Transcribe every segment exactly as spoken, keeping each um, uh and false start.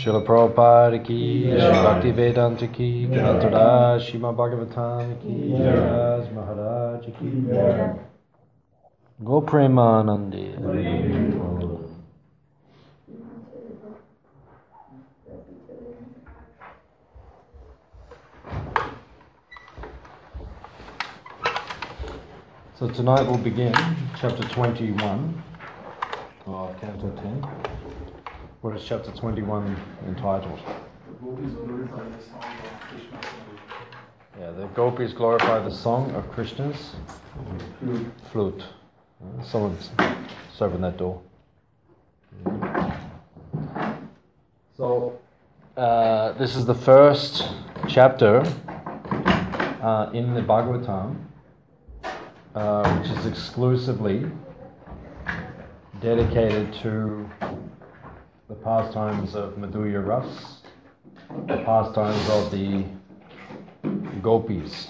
Srila Prabhupada ki, Sri Bhakti Vedanta ki, Granthada, Srimad Bhagavatam ki, Raj Maharaj ki, Go Premanandi. So tonight we'll begin chapter twenty-one of Canto ten. What is chapter twenty-one entitled? Yeah, the gopis glorify the song of Krishna's flute. flute. Uh, someone's just open that door. So, uh, this is the first chapter uh, in the Bhagavatam, uh, which is exclusively dedicated to the pastimes of Madhurya Ras, the pastimes of the gopis.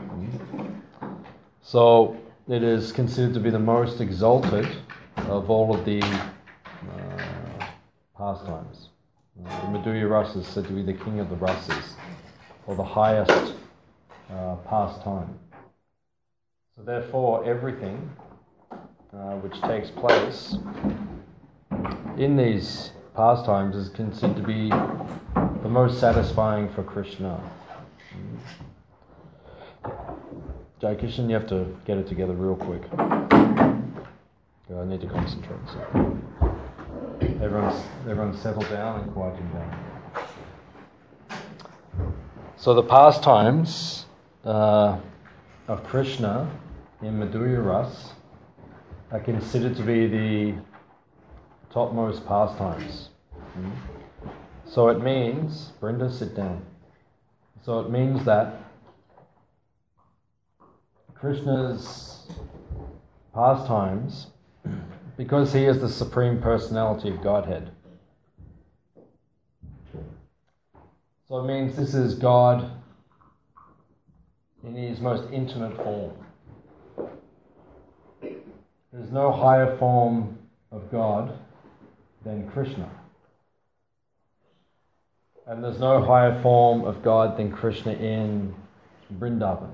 So it is considered to be the most exalted of all of the uh, pastimes. Uh, the Madhurya Ras is said to be the king of the rasas, or the highest uh, pastime. So therefore everything uh, which takes place in these pastimes is considered to be the most satisfying for Krishna. Jai Kishan, you have to get it together real quick. I need to concentrate. So everyone's, everyone's settled down and quieting down. So the pastimes uh, of Krishna in Madhurya Ras are considered to be the topmost pastimes. Mm. So it means, Brenda, sit down. So it means that Krishna's pastimes, because he is the Supreme Personality of Godhead, so it means this is God in his most intimate form. There's no higher form of God than Krishna. And there's no higher form of God than Krishna in Vrindavan.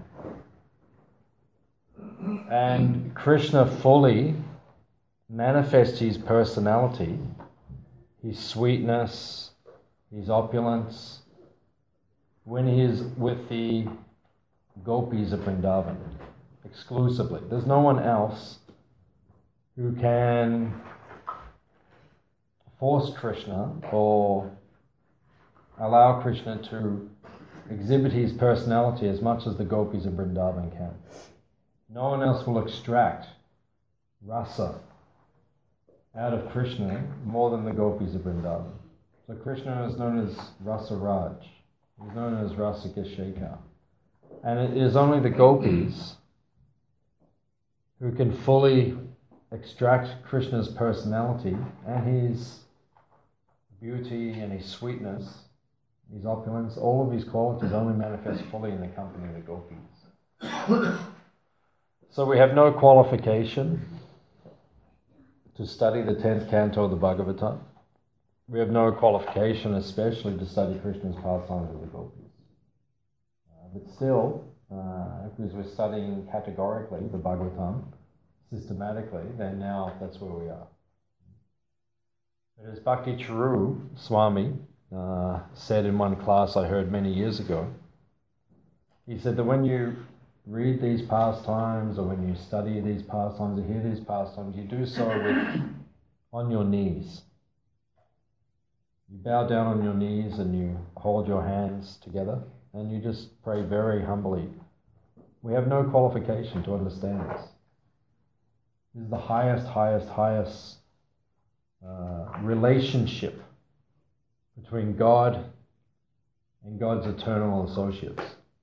And Krishna fully manifests his personality, his sweetness, his opulence, when he is with the gopis of Vrindavan, exclusively. There's no one else who can force Krishna or allow Krishna to exhibit his personality as much as the gopis of Vrindavan can. No one else will extract rasa out of Krishna more than the gopis of Vrindavan. So Krishna is known as Rasa Raj. He's known as Rasika Shekhar. And it is only the gopis who can fully extract Krishna's personality and his beauty and his sweetness, his opulence. All of his qualities only manifest fully in the company of the gopis. So we have no qualification to study the tenth canto of the Bhagavatam. We have no qualification especially to study Krishna's pastimes of the gopis. Uh, but still, uh, because we're studying categorically the Bhagavatam, systematically, then now that's where we are. As Bhakti Charu Swami uh, said in one class I heard many years ago, he said that when you read these pastimes or when you study these pastimes or hear these pastimes, you do so with on your knees. You bow down on your knees and you hold your hands together and you just pray very humbly. We have no qualification to understand this. This is the highest, highest, highest uh, relationship between God and God's eternal associates.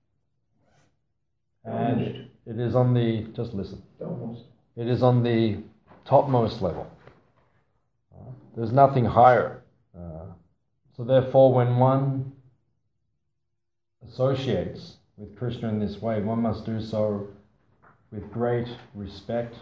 And it is on the, just listen, it is on the topmost level. Uh, there's nothing higher. Uh, so therefore, when one associates with Krishna in this way, one must do so with great respect,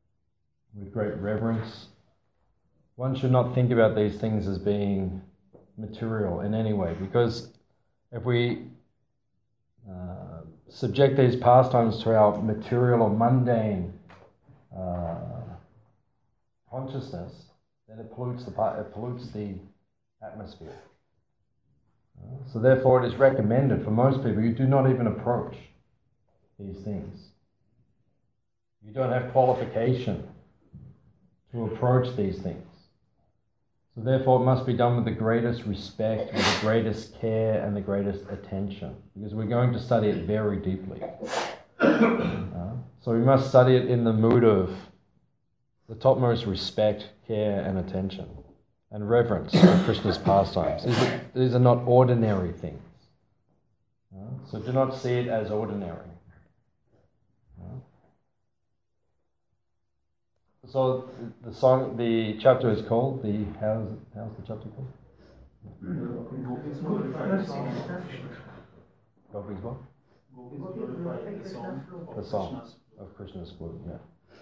with great reverence. One should not think about these things as being material in any way, because if we uh, subject these pastimes to our material or mundane uh, consciousness, then it pollutes the it pollutes the atmosphere. Uh, so therefore, it is recommended for most people you do not even approach these things. You don't have qualification to approach these things. So therefore it must be done with the greatest respect, with the greatest care and the greatest attention, because we're going to study it very deeply. Uh, so we must study it in the mood of the topmost respect, care and attention, and reverence for Krishna's pastimes. These are, these are not ordinary things. Uh, so do not see it as ordinary. Uh, So the song, the chapter is called the how's how's the chapter called? Gopis what? The song of Krishna's flute. Yeah.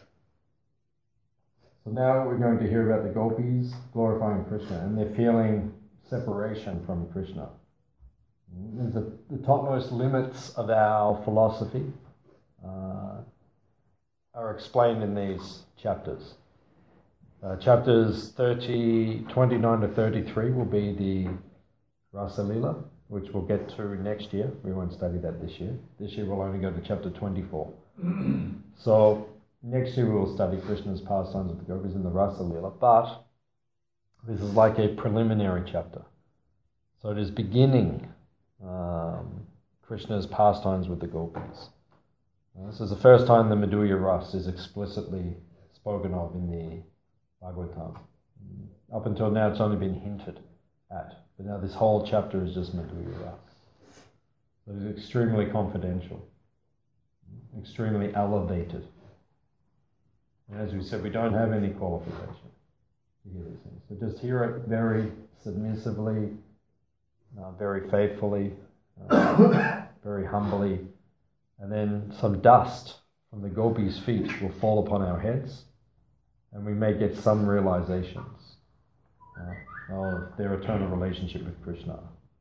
So now we're going to hear about the gopis glorifying Krishna, and they're feeling separation from Krishna. There's the, the topmost limits of our philosophy uh, are explained in these chapters. Uh, chapters thirty, twenty-nine to thirty-three will be the Rasa Lila, which we'll get to next year. We won't study that this year. This year we'll only go to chapter twenty-four. So next year we will study Krishna's pastimes of the gopis in the Rasa Lila, but this is like a preliminary chapter. So it is beginning um, Krishna's pastimes with the gopis. Uh, this is the first time the Madhurya Ras is explicitly spoken of in the Bhagavatam. Up until now it's only been hinted at, but now this whole chapter is just Madhurya Ras. So it's extremely confidential, extremely elevated. And as we said, we don't have any qualification to hear these things. So just hear it very submissively, uh, very faithfully, uh, very humbly, and then some dust from the gopis' feet will fall upon our heads, and we may get some realizations uh, of their eternal relationship with Krishna.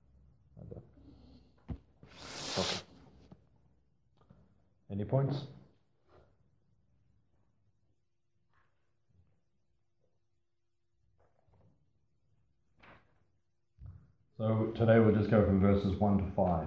Okay. Any points? So today we'll just go from verses one to five.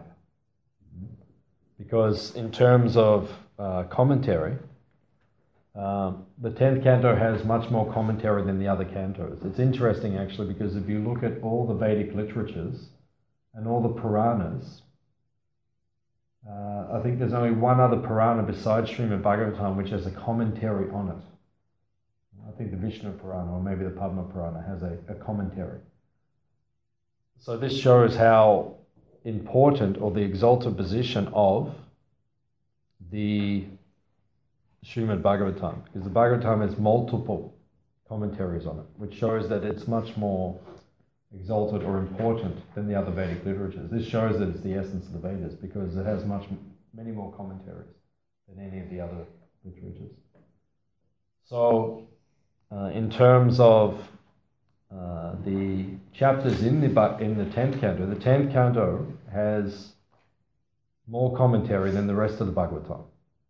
Because in terms of uh, commentary, um, the tenth canto has much more commentary than the other cantos. It's interesting actually, because if you look at all the Vedic literatures and all the Puranas, uh, I think there's only one other Purana besides Srimad Bhagavatam which has a commentary on it. I think the Vishnu Purana, or maybe the Padma Purana, has a, a commentary. So this shows how important, or the exalted position of the Srimad Bhagavatam, because the Bhagavatam has multiple commentaries on it, which shows that it's much more exalted or important than the other Vedic literatures. This shows that it's the essence of the Vedas, because it has much, many more commentaries than any of the other literatures. So, uh, in terms of uh, the chapters in the in the tenth canto, the tenth canto has more commentary than the rest of the Bhagavatam.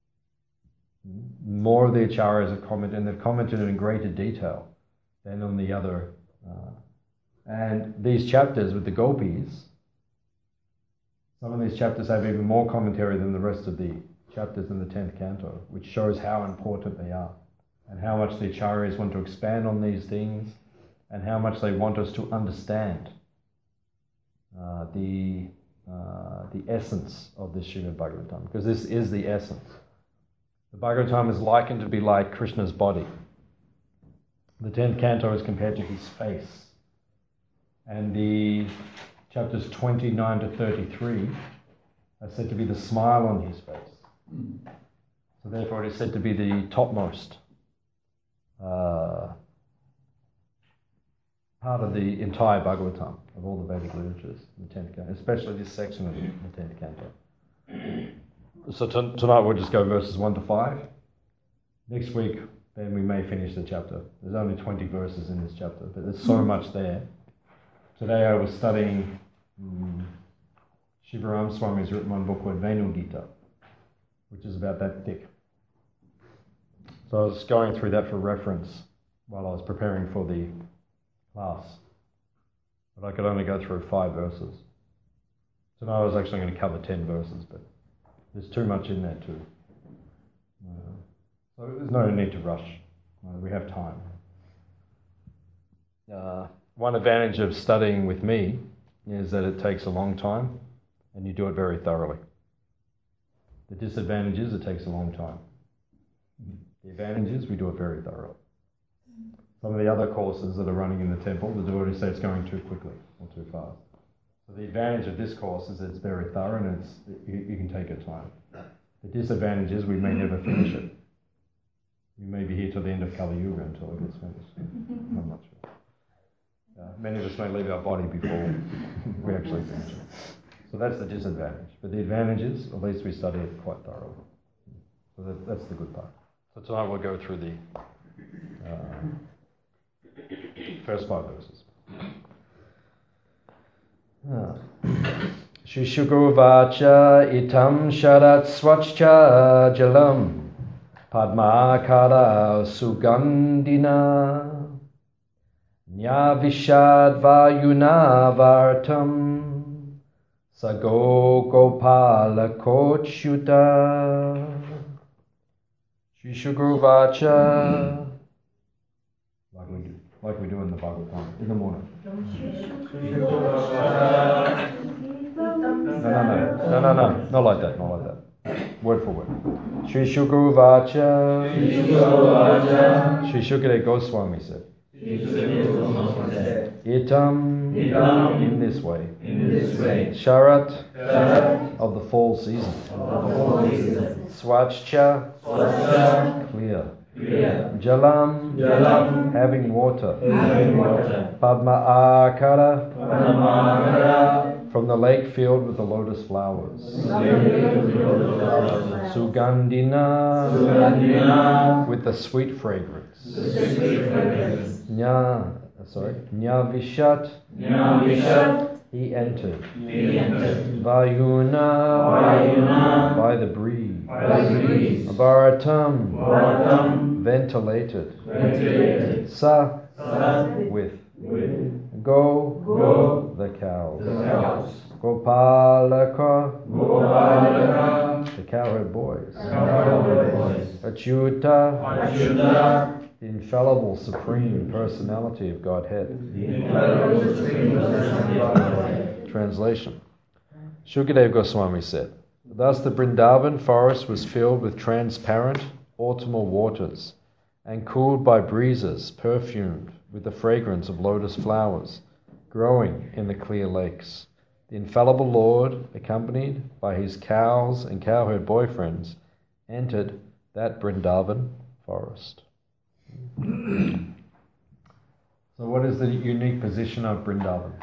More of the acharyas have commented, and they've commented in greater detail than on the other. Uh, and these chapters with the gopis, some of these chapters have even more commentary than the rest of the chapters in the tenth canto, which shows how important they are, and how much the acharyas want to expand on these things, and how much they want us to understand uh, the uh, the essence of this Srimad Bhagavatam, because this is the essence. The Bhagavatam is likened to be like Krishna's body. The tenth canto is compared to his face, and the chapters twenty-nine to thirty-three are said to be the smile on his face. So therefore, it is said to be the topmost uh, part of the entire Bhagavatam, of all the Vedic literatures, the tenth canto, especially this section of the tenth canto. So t- tonight we'll just go verses one to five. Next week, then we may finish the chapter. There's only twenty verses in this chapter, but there's so much there today I was studying um, Shiva Ramaswamy's written one book called Venu Gita, which is about that thick. So I was going through that for reference while I was preparing for the class. But I could only go through five verses. So now I was actually going to cover ten verses, but there's too much in there too. Uh, so there's no need to rush. Uh, we have time. Uh, one advantage of studying with me is that it takes a long time and you do it very thoroughly. The disadvantage is it takes a long time. The advantage is we do it very thoroughly. Some of the other courses that are running in the temple, the devotees say it's going too quickly or too fast. So the advantage of this course is that it's very thorough and it's you, you can take your time. The disadvantage is we may never finish it. We may be here till the end of Kali Yuga until it gets finished. I'm not sure. Uh, many of us may leave our body before we actually finish it. So that's the disadvantage. But the advantage is at least we study it quite thoroughly. So that, that's the good part. So tonight we'll go through the uh, first five verses. Shishugurvacha itam sharat swachcha jalam padmakara sugandhina nyavishad vayuna vartam sago gopala kochyuta Shishugurvacha like we do, like we do in the Bhagavatam in the morning. No, no, no, no, no, no, not like that, not like that. Word for word. Shishugurvacha. Shri Shukadeva Goswami said. Itam, in this way. Sharat, of the fall season. Swachcha, clear. Jalam, Jalam, having water. Having water. Padma Akara, from the lake filled with the lotus flowers. Sugandhina, Sugandhina, with the sweet fragrance. Nya, sorry, Nyavishat, Nyavishat, he entered. He entered. Vayuna, Vayuna, by the breeze. By the breeze. Bharatam, Bharatam, ventilated. Ventilated. Sa, Sa, with. With. Go, Go, the cows. The cows. Gopalaka, Gopalaka, the cowherd boys. Cowherd boys. Achyuta, Achyuta, the infallible supreme personality of Godhead. The infallible supreme personality of Godhead. Translation. Shukadeva Goswami said, thus the Vrindavan forest was filled with transparent autumnal waters and cooled by breezes, perfumed with the fragrance of lotus flowers, growing in the clear lakes. The infallible Lord, accompanied by his cows and cowherd boyfriends, entered that Vrindavan forest. So what is the unique position of Vrindavan?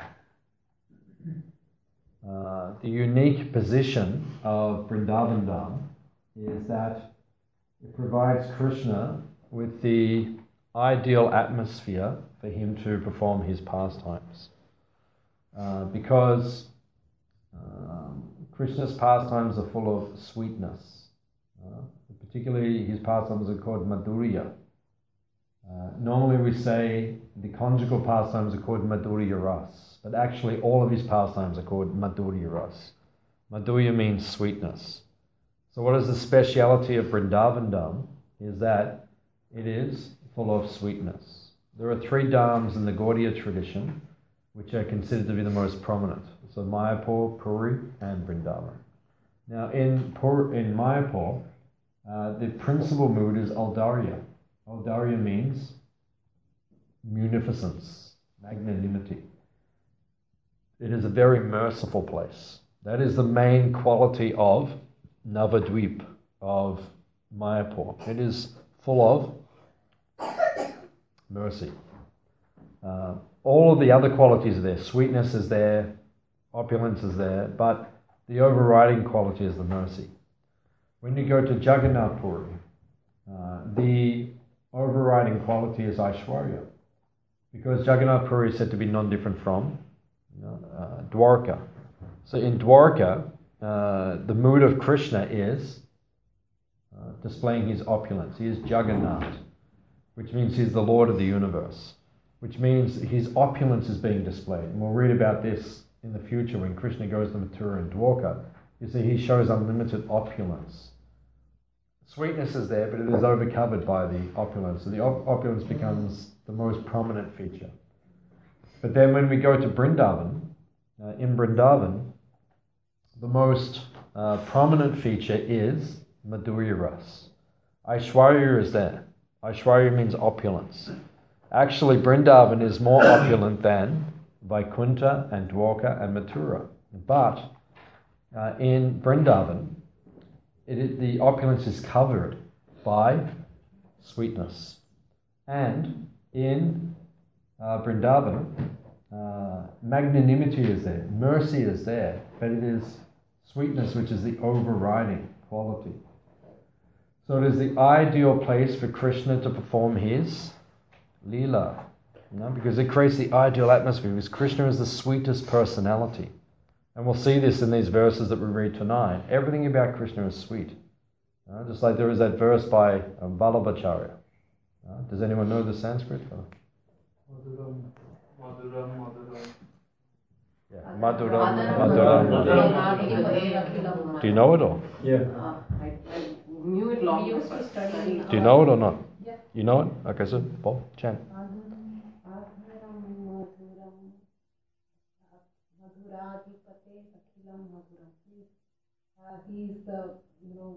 Uh, the unique position of Vrindavan Dham is that it provides Krishna with the ideal atmosphere for him to perform his pastimes. Uh, because um, Krishna's pastimes are full of sweetness. Uh, particularly his pastimes are called Madhurya. Uh, normally we say the conjugal pastimes are called Madhurya Ras, but actually all of his pastimes are called Madhurya Ras. Madhurya means sweetness. So what is the speciality of Vrindavan Dham is that it is full of sweetness. There are three dhams in the Gaudiya tradition which are considered to be the most prominent. So Mayapur, Puri and Vrindavan. Now in, Pur, in Mayapur, uh, the principal mood is Audarya. Audarya means munificence, magnanimity. It is a very merciful place. That is the main quality of Navadvip, of Mayapur. It is full of mercy. Uh, all of the other qualities are there. Sweetness is there, opulence is there, but the overriding quality is the mercy. When you go to Jagannath Puri, uh, the overriding quality is Aishwarya. Because Jagannath Puri is said to be non-different from you know, uh, Dwarka. So in Dwarka, uh, the mood of Krishna is uh, displaying his opulence. He is Jagannath, which means he's the Lord of the universe, which means his opulence is being displayed. And we'll read about this in the future when Krishna goes to Mathura and Dwarka. You see, he shows unlimited opulence. Sweetness is there, but it is overcovered by the opulence. So the op- opulence becomes the most prominent feature. But then when we go to Vrindavan, uh, in Vrindavan, the most uh, prominent feature is Madhurya Ras. Aishwarya is there. Aishwarya means opulence. Actually, Vrindavan is more opulent than Vaikuntha and Dwarka and Mathura. But uh, in Vrindavan, it, it, the opulence is covered by sweetness. And in uh, Vrindavan, uh, magnanimity is there, mercy is there, but it is sweetness which is the overriding quality. So it is the ideal place for Krishna to perform his Leela, you know, because it creates the ideal atmosphere, because Krishna is the sweetest personality. And we'll see this in these verses that we read tonight. Everything about Krishna is sweet. You know, just like there is that verse by um, Vallabhacharya. Uh, does anyone know the Sanskrit? Or? Madhuram, Madhuram, Madhuram. Yeah, Madhuram, Madhuram. Do you know it or? Yeah. Uh, I, I knew it long. We used to study. Do you know it or not? Yeah. You know it? Okay, so Paul, chant. Uh, he is the, you know,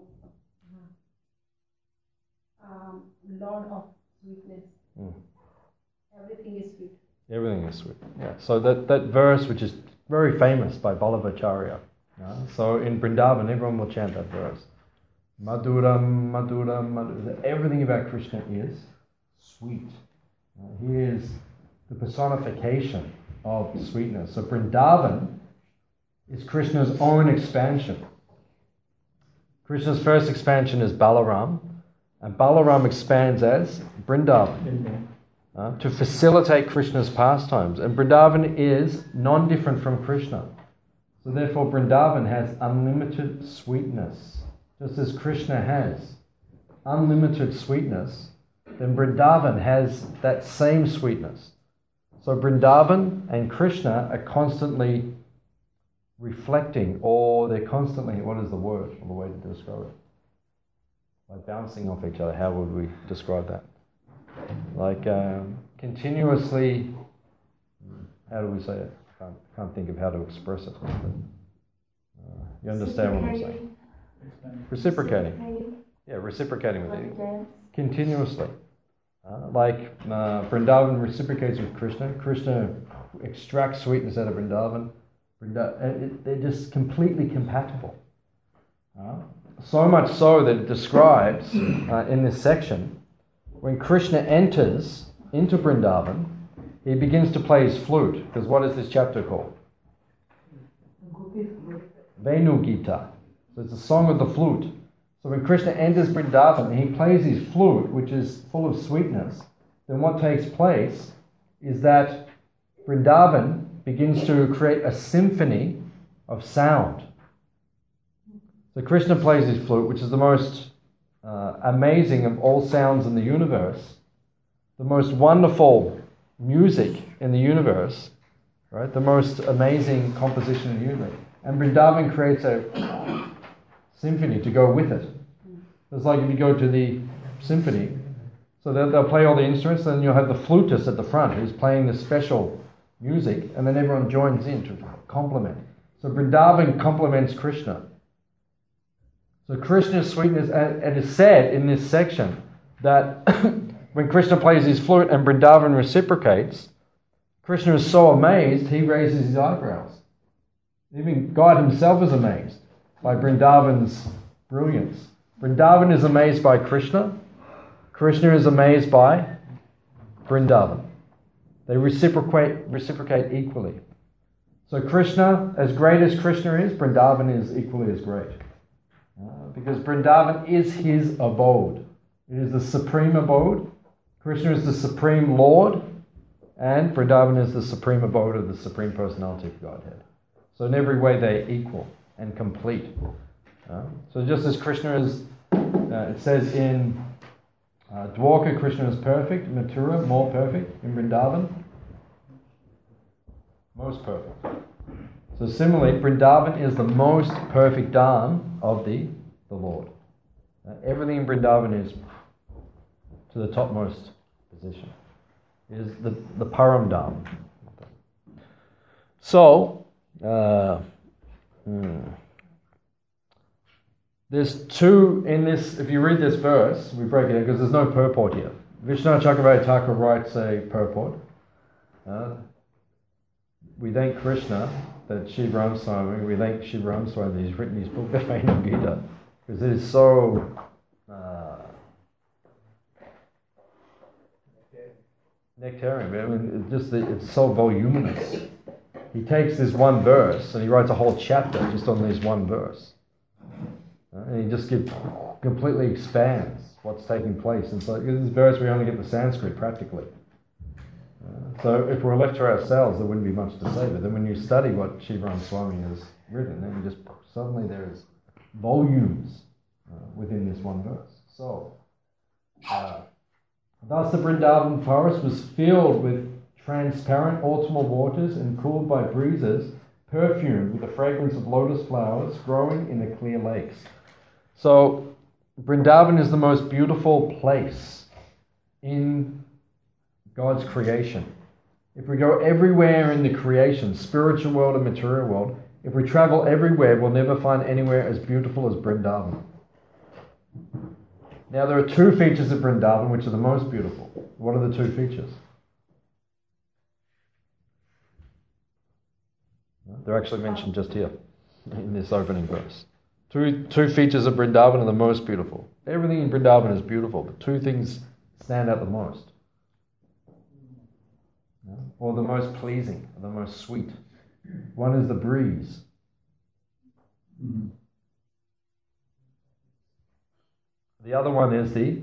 um, Lord of sweetness. Mm. Everything is sweet. Everything is sweet. Yeah. So that, that verse, which is very famous by Vallabhacharya. Yeah? So in Vrindavan, everyone will chant that verse. Madhuram, Madhuram, Madhuram. Everything about Krishna is sweet. Uh, he is the personification of sweetness. So Vrindavan is Krishna's own expansion. Krishna's first expansion is Balaram, and Balaram expands as Vrindavan uh, to facilitate Krishna's pastimes. And Vrindavan is non-different from Krishna. So therefore Vrindavan has unlimited sweetness. Just as Krishna has unlimited sweetness, then Vrindavan has that same sweetness. So Vrindavan and Krishna are constantly reflecting, or they're constantly, what is the word, or the way to describe it? Like bouncing off each other, how would we describe that? Like um, continuously, how do we say it? I can't, can't think of how to express it. But, uh, you understand what I'm saying? Reciprocating. Yeah, reciprocating with it. Continuously. Uh, like uh, Vrindavan reciprocates with Krishna. Krishna extracts sweetness out of Vrindavan. Vrindavan they're just completely compatible. Uh, so much so that it describes uh, in this section, when Krishna enters into Vrindavan, he begins to play his flute. Because what is this chapter called? Venu Gita. So it's a song of the flute. So when Krishna enters Vrindavan and he plays his flute, which is full of sweetness, then what takes place is that Vrindavan begins to create a symphony of sound. So Krishna plays his flute, which is the most uh, amazing of all sounds in the universe, the most wonderful music in the universe, right? The most amazing composition in the universe. And Vrindavan creates a symphony to go with it. It's like if you go to the symphony, so they'll, they'll play all the instruments, and you'll have the flutist at the front who's playing the special music, and then everyone joins in to complement. So Vrindavan complements Krishna. So Krishna's sweetness, and it is said in this section that when Krishna plays his flute and Vrindavan reciprocates, Krishna is so amazed he raises his eyebrows. Even God himself is amazed by Vrindavan's brilliance. Vrindavan is amazed by Krishna. Krishna is amazed by Vrindavan. They reciprocate, reciprocate equally. So Krishna, as great as Krishna is, Vrindavan is equally as great. Uh, because Vrindavan is his abode. It is the supreme abode. Krishna is the supreme Lord. And Vrindavan is the supreme abode of the Supreme Personality of Godhead. So in every way they're equal and complete. Uh, so just as Krishna is, uh, it says in uh, Dwarka, Krishna is perfect, Mathura, more perfect, in Vrindavan, most perfect. So similarly, Vrindavan is the most perfect dham of the, the Lord. Uh, everything in Vrindavan is to the topmost position. It is the, the Param Dham. So, uh, hmm. there's two in this, if you read this verse, we break it in because there's no purport here. Vishnu Chakravarti Thakur writes a purport. Uh, we thank Krishna that Shiv Ramaswamy, we thank Shiv Ramaswamy that he's written his book, the Bhagavad Gita, because it is so uh, nectarian. I mean, it's just it's so voluminous. He takes this one verse and he writes a whole chapter just on this one verse, uh, and he just gives, completely expands what's taking place. And so in this verse we only get the Sanskrit practically. Uh, so if we're left to ourselves, there wouldn't be much to say. But then when you study what Shiv Ramaswamy has written, then you just suddenly there's volumes uh, within this one verse. So, uh, thus the Vrindavan forest was filled with transparent autumnal waters and cooled by breezes, perfumed with the fragrance of lotus flowers growing in the clear lakes. So, Vrindavan is the most beautiful place in God's creation. If we go everywhere in the creation, spiritual world and material world, if we travel everywhere, we'll never find anywhere as beautiful as Vrindavan. Now there are two features of Vrindavan which are the most beautiful. What are the two features? They're actually mentioned just here in this opening verse. Two, two features of Vrindavan are the most beautiful. Everything in Vrindavan is beautiful, but two things stand out the most. Or the most pleasing, or the most sweet. One is the breeze. Mm-hmm. The other one is the...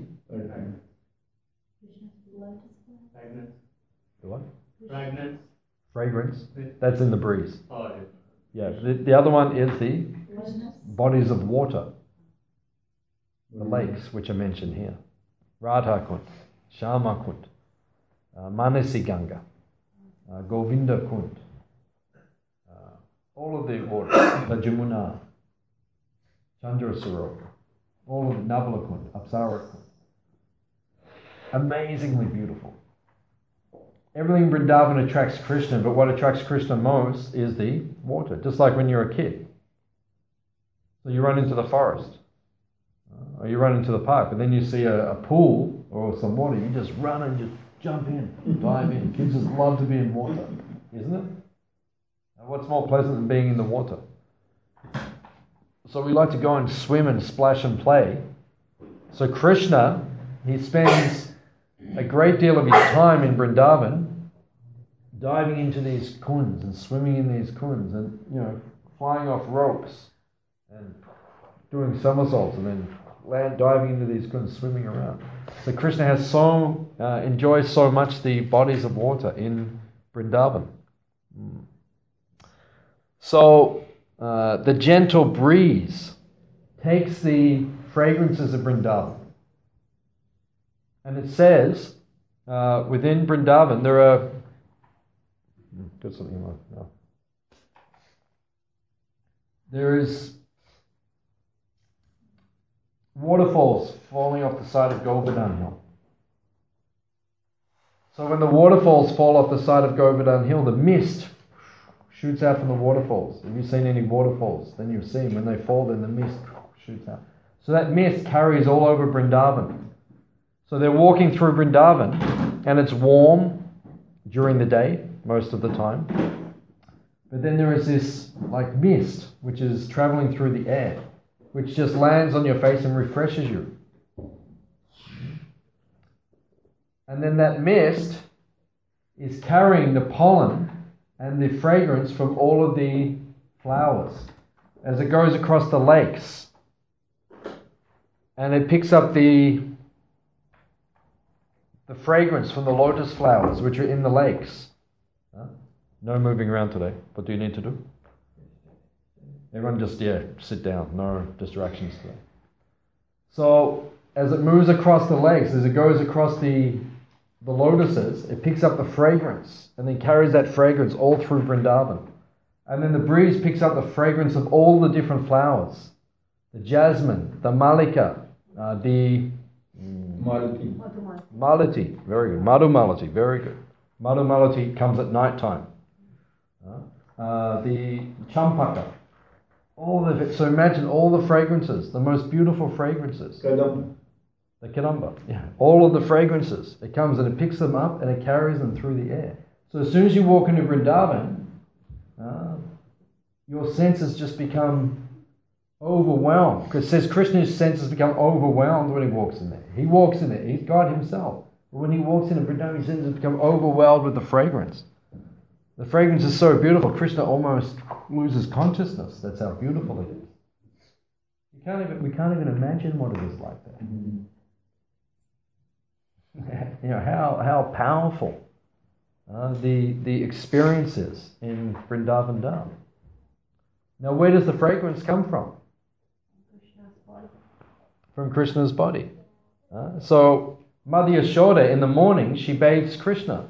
Fragrance. The what? Fragrance. Fragrance. That's in the breeze. Oh, yeah. Yeah. The, the other one is the bodies of water. The lakes, which are mentioned here. Radha Kund, Shama Kund, uh, Manasi Ganga, uh, Govinda Kund, uh, all of the waters, the Jamuna, Chandra Sarovar, all of the Navala Kund, Apsara Kund. Amazingly beautiful. Everything in Vrindavan attracts Krishna, but what attracts Krishna most is the water, just like when you're a kid. So you run into the forest, uh, or you run into the park, but then you see a, a pool or some water, you just run and just jump in, dive in. Kids just love to be in water, isn't it? And what's more pleasant than being in the water? So we like to go and swim and splash and play. So Krishna, he spends a great deal of his time in Vrindavan diving into these kunds and swimming in these kunds and, you know, flying off ropes and doing somersaults and then land diving into these kunds, swimming around. So Krishna has so uh, enjoys so much the bodies of water in Vrindavan. Mm. So uh, the gentle breeze takes the fragrances of Vrindavan. And it says, uh, within Vrindavan, there are... Got something in mind? No. There is waterfalls falling off the side of Govardhan Hill. So when the waterfalls fall off the side of Govardhan Hill, the mist shoots out from the waterfalls. Have you seen any waterfalls? Then you've seen when they fall, then the mist shoots out. So that mist carries all over Vrindavan. So they're walking through Vrindavan, and it's warm during the day, most of the time. But then there is this, like, mist, which is traveling through the air, which just lands on your face and refreshes you. And then that mist is carrying the pollen and the fragrance from all of the flowers as it goes across the lakes. And it picks up the the fragrance from the lotus flowers which are in the lakes. Huh? No moving around today. What do you need to do? Everyone just, yeah, sit down. No distractions today. So, as it moves across the lakes, as it goes across the, the lotuses, it picks up the fragrance and then carries that fragrance all through Vrindavan. And then the breeze picks up the fragrance of all the different flowers. The jasmine, the malika, uh, the Malati. malati, very good. Madhu malati, very good. Madhu malati comes at night time. Uh, uh, the champaka, all of it. So imagine all the fragrances, the most beautiful fragrances. Kadam. The kadamba, yeah. All of the fragrances. It comes and it picks them up and it carries them through the air. So as soon as you walk into Vrindavan, uh, your senses just become overwhelmed. Because it says Krishna's senses become overwhelmed when he walks in there. He walks in there. He's God himself. But when he walks into Vrindavan, his senses become overwhelmed with the fragrance. The fragrance is so beautiful, Krishna almost loses consciousness. That's how beautiful it is. You can't even, we can't even imagine what it is like that. Mm-hmm. You know, how, how powerful uh, the, the experience is in Vrindavan Dham. Now, where does the fragrance come from? Krishna's body. From Krishna's body. Uh, so, Mother Yashoda, in the morning, she bathes Krishna.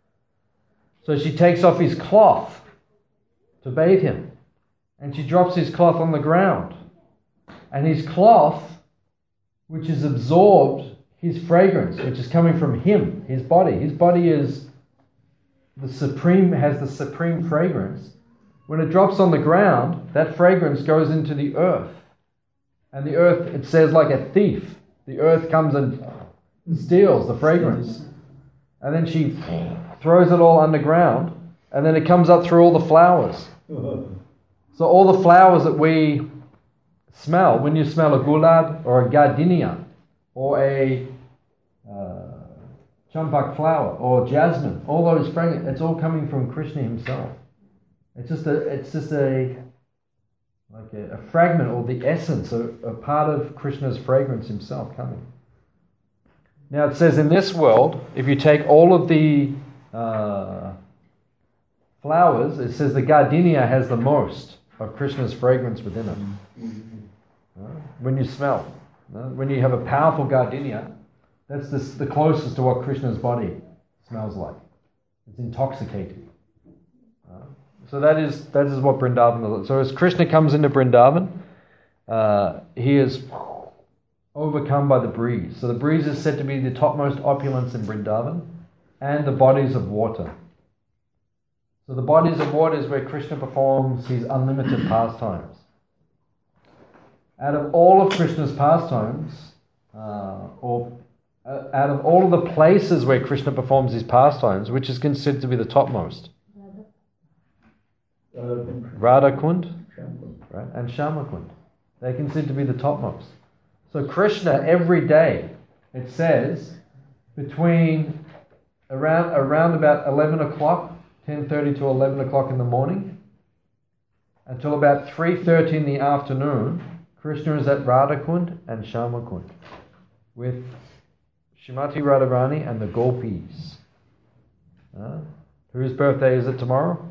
So she takes off his cloth to bathe him. And she drops his cloth on the ground. And his cloth, which is absorbed his fragrance, which is coming from him, his body. His body is the supreme, has the supreme fragrance. When it drops on the ground, that fragrance goes into the earth. And the earth, it says like a thief, the earth comes and steals the fragrance. And then she throws it all underground, and then it comes up through all the flowers. So all the flowers that we smell, when you smell a gulab or a gardenia, or a uh, champak flower, or jasmine, all those fragrances, it's all coming from Krishna himself. It's just a, it's just a, like a, a fragment or the essence, a, a part of Krishna's fragrance himself coming. Now it says in this world, if you take all of the uh, flowers, it says the gardenia has the most of Krishna's fragrance within it. Uh, when you smell. Uh, when you have a powerful gardenia, that's the, the closest to what Krishna's body smells like. It's intoxicating. Uh, so that is that is what Vrindavan is. So as Krishna comes into Vrindavan, uh, he is overcome by the breeze. So the breeze is said to be the topmost opulence in Vrindavan, and the bodies of water. So the bodies of water is where Krishna performs his unlimited pastimes. Out of all of Krishna's pastimes, uh, or uh, out of all of the places where Krishna performs his pastimes, which is considered to be the topmost? Radha Kund, right, and Shama Kund. They're considered to be the topmost. So Krishna, every day, it says, between around around about eleven o'clock, ten thirty to eleven o'clock in the morning, until about three thirty in the afternoon, Krishna is at Radhakund and Shamakund with Shrimati Radharani and the gopis. Uh, whose birthday is it tomorrow?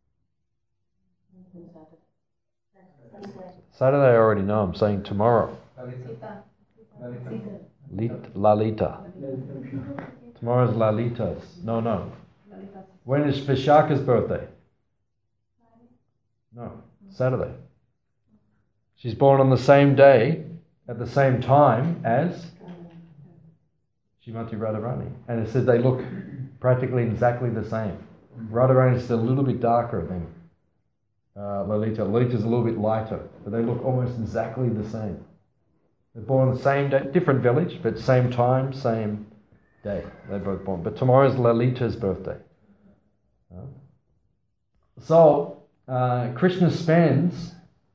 Saturday, I already know. I'm saying tomorrow. Sita. Lit- Lalita. Tomorrow's Lalita's. No, no. When is Vishaka's birthday? No, Saturday. She's born on the same day, at the same time as Shrimati Radharani. And it says they look practically exactly the same. Radharani is still a little bit darker than uh, Lalita. Lalita's a little bit lighter, but they look almost exactly the same. They're born on the same day, different village, but same time, same day. They're both born. But tomorrow's Lalita's birthday. Uh, so, uh, Krishna spends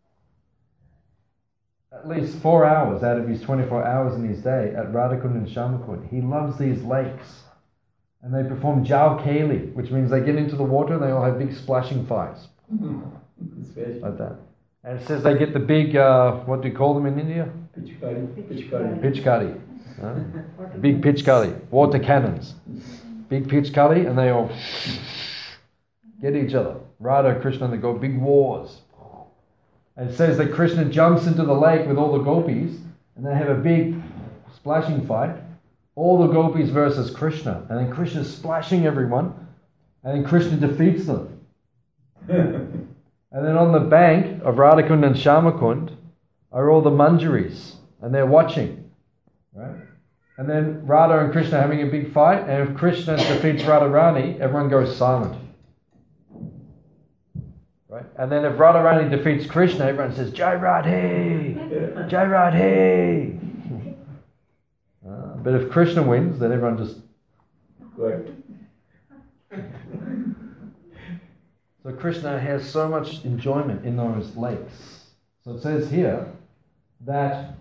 at least four hours out of his twenty-four hours in his day at Radhakund and Shamakund. He loves these lakes. And they perform Jau Keli, which means they get into the water and they all have big splashing fights. Like that. And it says they get the big, uh, what do you call them in India? Pichkari. Pichkari. Pichkari. Uh, big pitchkali, water cannons. Big pitchkali, and they all get each other. Radha, Krishna, and they go big wars. And it says that Krishna jumps into the lake with all the gopis, and they have a big splashing fight. All the gopis versus Krishna, and then Krishna's splashing everyone, and then Krishna defeats them. And then on the bank of Radhakund and Shyamakund are all the manjaris, and they're watching, right? And then Radha and Krishna are having a big fight, and if Krishna defeats Radharani, everyone goes silent. Right? And then if Radharani defeats Krishna, everyone says, Jai Radhe! Jai Radhe! Uh, but if Krishna wins, then everyone just... Correct. So Krishna has so much enjoyment in those lakes. So it says here that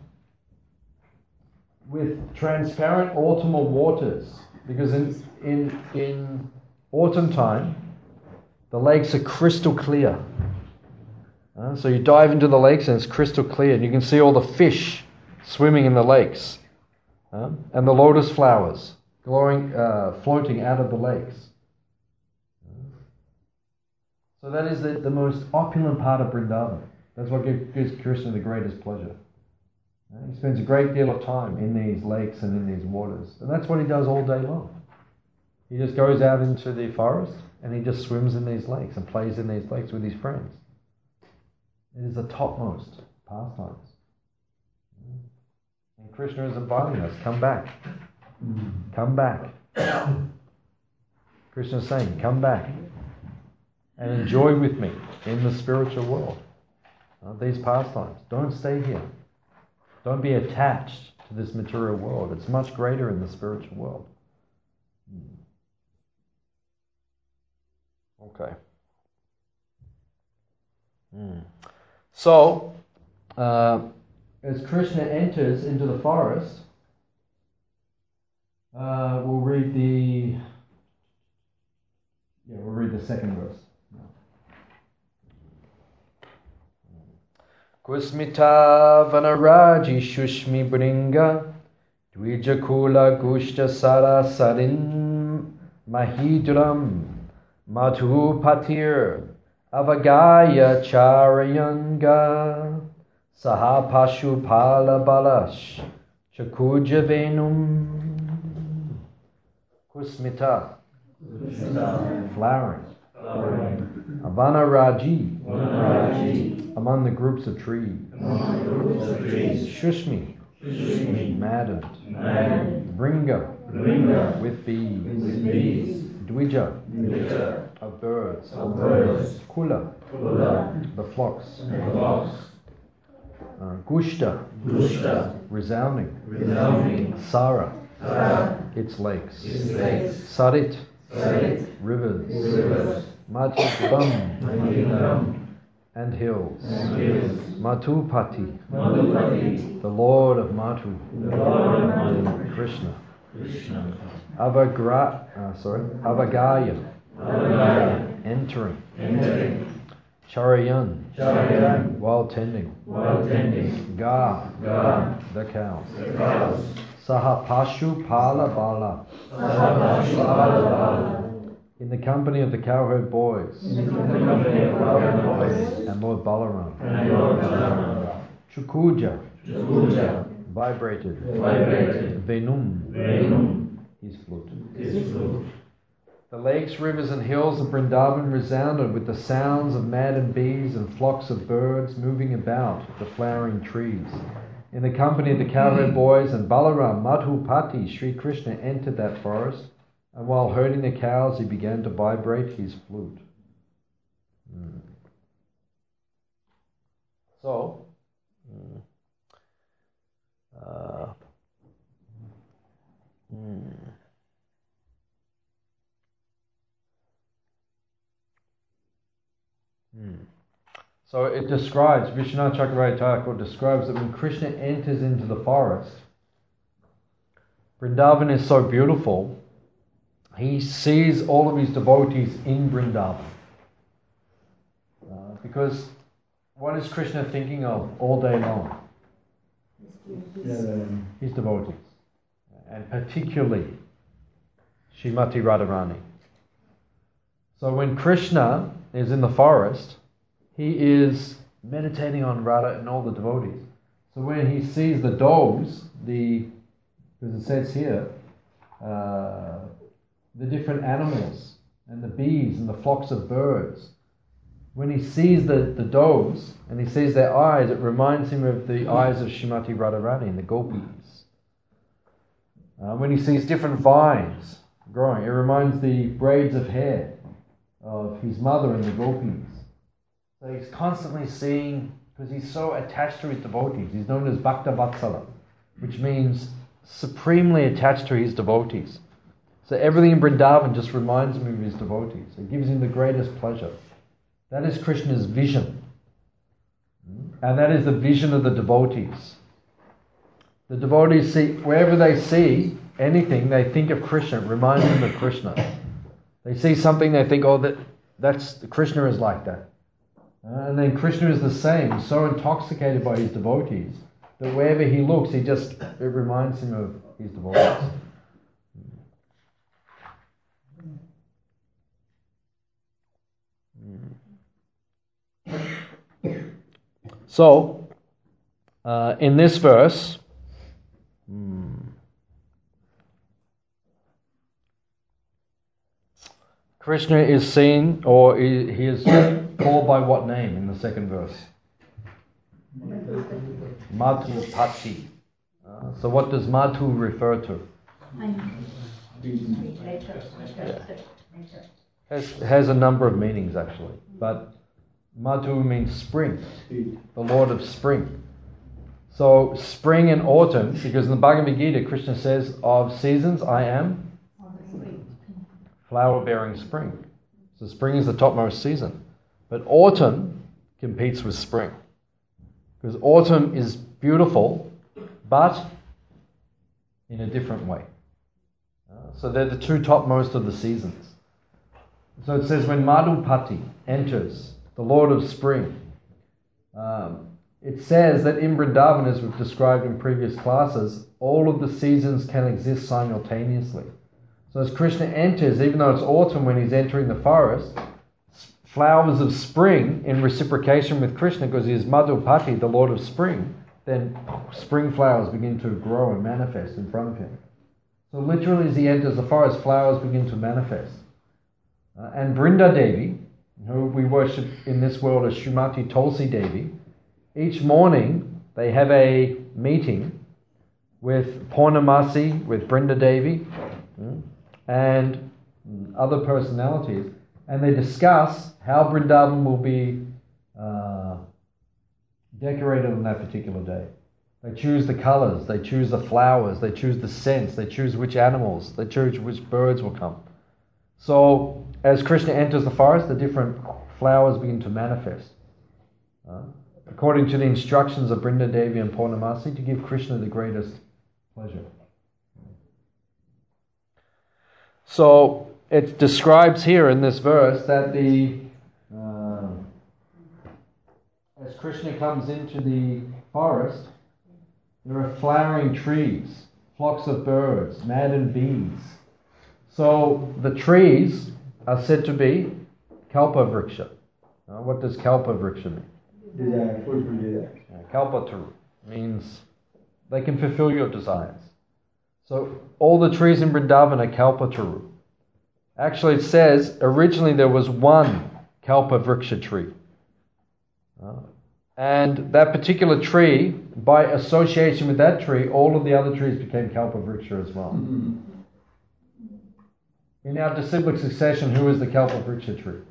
with transparent autumnal waters, because in in in autumn time, the lakes are crystal clear. Uh, so you dive into the lakes and it's crystal clear, and you can see all the fish swimming in the lakes, uh, and the lotus flowers glowing, uh, floating out of the lakes. So that is the, the most opulent part of Vrindavan. That's what gives Krishna the greatest pleasure. He spends a great deal of time in these lakes and in these waters. And that's what he does all day long. He just goes out into the forest and he just swims in these lakes and plays in these lakes with his friends. It is the topmost pastimes. And Krishna is inviting us, come back. Come back. Krishna is saying, come back and enjoy with me in the spiritual world. Uh, these pastimes. Don't stay here. Don't be attached to this material world. It's much greater in the spiritual world. Okay. Mm. So, uh, as Krishna enters into the forest, uh, we'll read the yeah, we'll read the second verse. Kusmita vanaraji shushmi bringa dvijakula gushta sara sarin mahiduram madhu patir avagaya charayanga saha pashu pala balash chakuja venum. Kusmita, flowering. Vanaraji, among the groups of trees. Shushmi, maddened. Bringa, with bees. Dvija, of birds. Kula, the flocks. Uh, gushta, resounding. Sara, its lakes. Sarit, rivers. Madhubam, and hills. Madhupati, the Lord of Madhu, Krishna. Avagra, uh, sorry, Avagaya, entering. Charayan, while tending. Ga, the cows. Sahapashu Pala Bala, in the company of the cowherd boys, and Lord Balaram. Chukuja, vibrated. Venum, his flute. The lakes, rivers and hills of Vrindavan resounded with the sounds of maddened bees and flocks of birds moving about the flowering trees. In the company of the cowherd boys and Balaram, Madhupati, Sri Krishna entered that forest, and while herding the cows, he began to vibrate his flute. Mm. So, mm, uh, mm. Mm. So it describes, Vishwanath Chakravarti Thakur describes that when Krishna enters into the forest, Vrindavan is so beautiful, he sees all of his devotees in Vrindavan. Uh, because what is Krishna thinking of all day long? Yeah. His devotees. and particularly Srimati Radharani. So when Krishna is in the forest, he is meditating on Radha and all the devotees. So when he sees the dogs, the, as it says here, uh, the different animals and the bees and the flocks of birds, when he sees the, the dogs and he sees their eyes, it reminds him of the eyes of Srimati Radharani and the gopis. Uh, when he sees different vines growing, it reminds the braids of hair of his mother and the gopis. So he's constantly seeing, because he's so attached to his devotees. He's known as Bhakta Vatsala, which means supremely attached to his devotees. So everything in Vrindavan just reminds him of his devotees. It gives him the greatest pleasure. That is Krishna's vision. And that is the vision of the devotees. The devotees see, wherever they see anything, they think of Krishna. It reminds them of Krishna. They see something, they think, oh, that that's Krishna is like that. Uh, and then Krishna is the same, so intoxicated by his devotees that wherever he looks, he just, it reminds him of his devotees. So, uh, in this verse, hmm, Krishna is seen, or he he is called by what name in the second verse? Madhupati. Uh, so what does Madhu refer to? Has, has a number of meanings actually, but Madhu means spring, the Lord of spring. So spring and autumn, because in the Bhagavad Gita Krishna says, of seasons I am flower-bearing spring. So spring is the topmost season. But autumn competes with spring. Because autumn is beautiful, but in a different way. Uh, so they're the two topmost of the seasons. So it says, when Madhupati enters, the Lord of spring, um, it says that in Vrindavan, as we've described in previous classes, all of the seasons can exist simultaneously. So as Krishna enters, even though it's autumn when he's entering the forest, flowers of spring, in reciprocation with Krishna, because he is Madhupati, the Lord of spring, then spring flowers begin to grow and manifest in front of him. So literally as he enters the forest, flowers begin to manifest. Uh, and Brinda Devi, who we worship in this world as Srimati Tulsi Devi, each morning they have a meeting with Purnamasi, with Brinda Devi, and other personalities, and they discuss how Vrindavan will be uh, decorated on that particular day. They choose the colors, they choose the flowers, they choose the scents, they choose which animals, they choose which birds will come. So, as Krishna enters the forest, the different flowers begin to manifest. Uh, according to the instructions of Brinda Devi and Purnamasi, to give Krishna the greatest pleasure. So, it describes here in this verse that the uh, as Krishna comes into the forest, there are flowering trees, flocks of birds, maddened bees. So the trees are said to be Kalpa Vriksha. Uh, what does Kalpa Vriksha mean? Desire, fulfill desire. Uh, Kalpataru means they can fulfill your desires. So all the trees in Vrindavan are Kalpataru. Actually it says originally there was one Kalpa Vriksha tree. Uh, and that particular tree, by association with that tree, all of the other trees became Kalpa Vriksha as well. Mm-hmm. In our disciplic succession, who is the Kalpa Vriksha tree?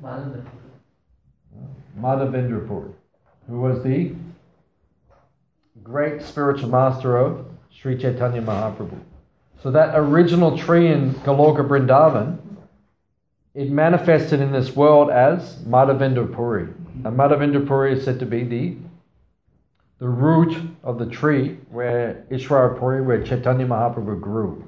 Madhavendra Puri, who was the great spiritual master of Sri Chaitanya Mahaprabhu. So that original tree in Goloka Vrindavan, it manifested in this world as Madhavendra Puri. And Madhavendra Puri is said to be the, the root of the tree where Ishwara Puri, where Chaitanya Mahaprabhu grew.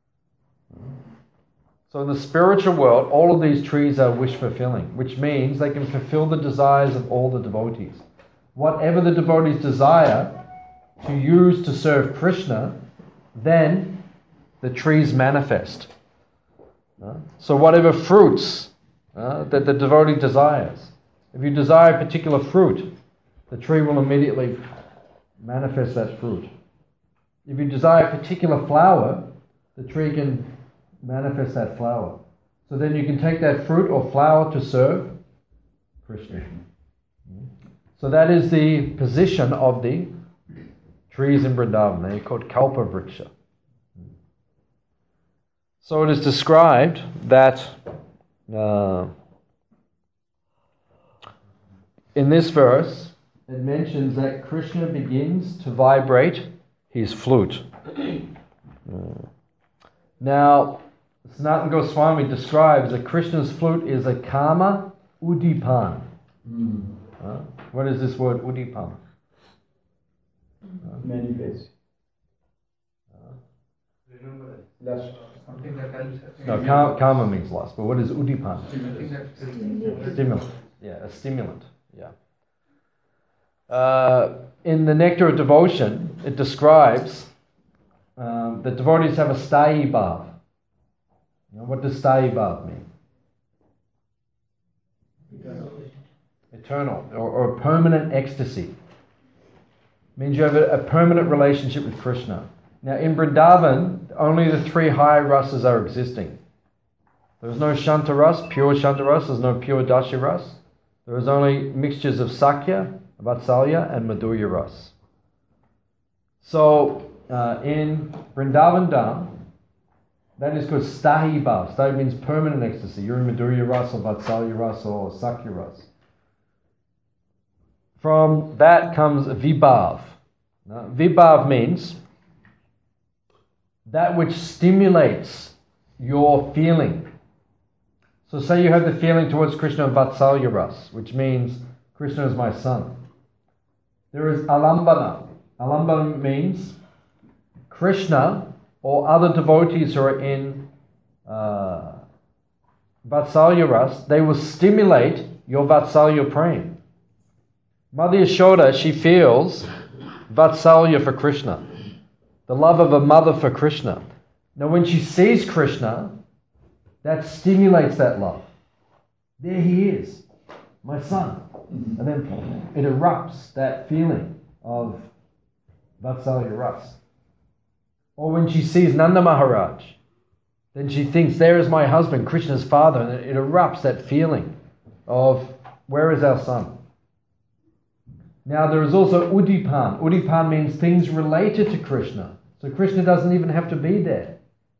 So in the spiritual world, all of these trees are wish-fulfilling, which means they can fulfill the desires of all the devotees. Whatever the devotees desire to use to serve Krishna, then the trees manifest. Uh, so whatever fruits uh, that the devotee desires, if you desire a particular fruit, the tree will immediately manifest that fruit. If you desire a particular flower, the tree can manifest that flower. So then you can take that fruit or flower to serve Krishna. So that is the position of the trees in Vrindavan. They're called Kalpa Vriksha. So it is described that uh, in this verse, it mentions that Krishna begins to vibrate his flute. Uh, now, Sanatana Goswami describes that Krishna's flute is a kama udipan. Mm. Uh, what is this word udipan? Manifest. Lust. Something that helps. No, ka- kama means lust, but what is udipan? Something that Stimulant. Yeah, a stimulant. Yeah. Uh, in the Nectar of Devotion, it describes um, that devotees have a sthayi bhav. You know, what does sthayi bhav mean? Eternal, or, or permanent ecstasy. Means you have a, a permanent relationship with Krishna. Now in Vrindavan, only the three high rasas are existing. There is no Shanta ras, pure Shanta ras, there's no pure Dashi ras. There is only mixtures of Sakya, Vatsalya and Madhurya ras. So uh, in Vrindavan Dham, that is called Sthayi Bhav. Sthayi means permanent ecstasy. You're in Madhurya ras or Vatsalya ras or Sakya ras. From that comes Vibhav. Now, Vibhav means that which stimulates your feeling. So say you have the feeling towards Krishna of Vatsalya ras, which means Krishna is my son. There is Alambana. Alambana means Krishna or other devotees who are in uh, Vatsalya ras, they will stimulate your Vatsalya prem. Mother Yashoda, she feels Vatsalya for Krishna, the love of a mother for Krishna. Now when she sees Krishna, that stimulates that love. There he is, my son. And then it erupts that feeling of Vatsalya ras. Or when she sees Nanda Maharaj, then she thinks, there is my husband, Krishna's father, and it erupts that feeling of, where is our son? Now there is also Udipan. Udipan means things related to Krishna. So Krishna doesn't even have to be there.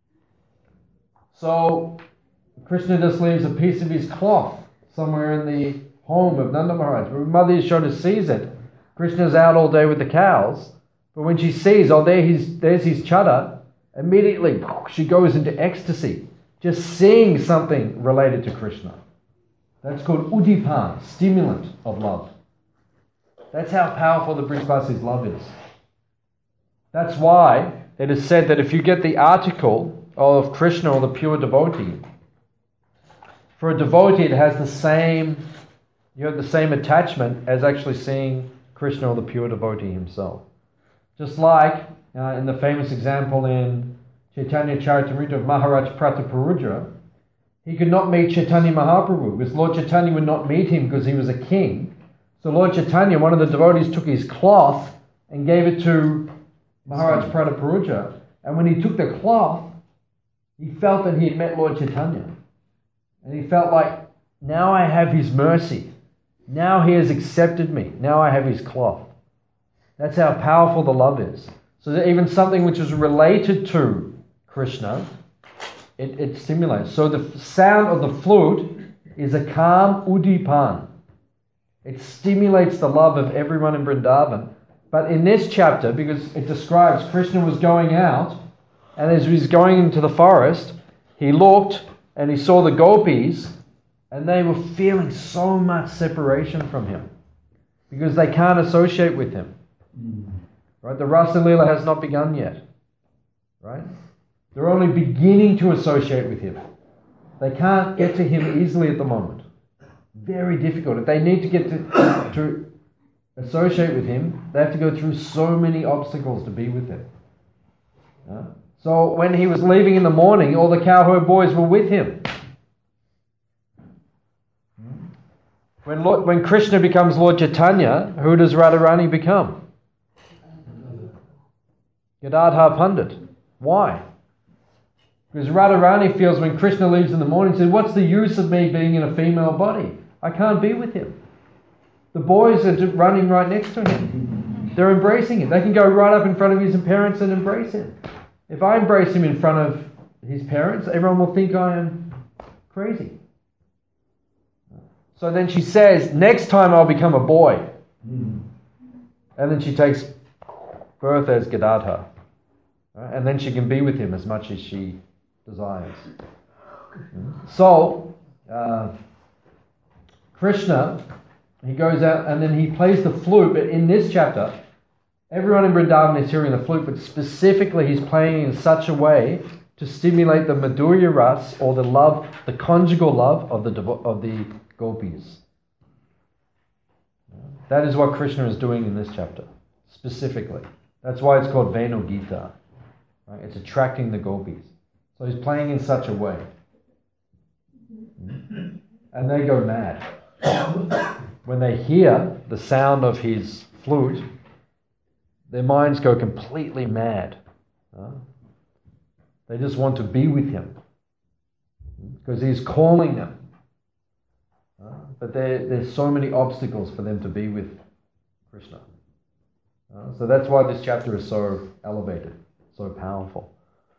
So Krishna just leaves a piece of his cloth somewhere in the home of Nanda Maharaj. When Mother Yashoda sees it, Krishna's out all day with the cows, but when she sees, oh, there he's, there's his chada, immediately she goes into ecstasy, just seeing something related to Krishna. That's called Udipan, stimulant of love. That's how powerful the Brijvasi's love is. That's why it is said that if you get the article of Krishna or the pure devotee, for a devotee it has the same, you have the same attachment as actually seeing Krishna or the pure devotee himself. Just like uh, in the famous example in Chaitanya Charitamrita of Maharaj Prataparudra, he could not meet Chaitanya Mahaprabhu because Lord Chaitanya would not meet him because he was a king. So Lord Chaitanya, one of the devotees, took his cloth and gave it to Maharaj Prataparudra. And when he took the cloth, he felt that he had met Lord Chaitanya. And he felt like, now I have his mercy. Now he has accepted me. Now I have his cloth. That's how powerful the love is. So that even something which is related to Krishna, it, it stimulates. So the sound of the flute is a calm udipan. It stimulates the love of everyone in Vrindavan. But in this chapter, because it describes Krishna was going out, and as he was going into the forest, he looked and he saw the gopis, and they were feeling so much separation from him because they can't associate with him. Right? The Rasa Leela has not begun yet. Right? They're only beginning to associate with him. They can't get to him easily at the moment. Very difficult. If they need to get to, to associate with him, they have to go through so many obstacles to be with him. Yeah? So when he was leaving in the morning, all the cowherd boys were with him. When Lord, when Krishna becomes Lord Chaitanya, who does Radharani become? Gadadhar Pandit. Why? Because Radharani feels when Krishna leaves in the morning, says, what's the use of me being in a female body? I can't be with him. The boys are running right next to him. They're embracing him. They can go right up in front of his parents and embrace him. If I embrace him in front of his parents, everyone will think I am crazy. So then she says, next time I'll become a boy. And then she takes birth as Gadadhar. And then she can be with him as much as she desires. So, uh, Krishna, he goes out and then he plays the flute. But in this chapter, everyone in Vrindavan is hearing the flute, but specifically he's playing in such a way to stimulate the Madhurya Ras, or the love, the conjugal love of the devo- of the gopis. That is what Krishna is doing in this chapter, specifically. That's why it's called Venu Gita. Right? It's attracting the gopis. So he's playing in such a way. And they go mad. When they hear the sound of his flute, their minds go completely mad. Uh, they just want to be with him. Because he's calling them. Uh, but there, there's so many obstacles for them to be with Krishna. Uh, so that's why this chapter is so elevated, so powerful.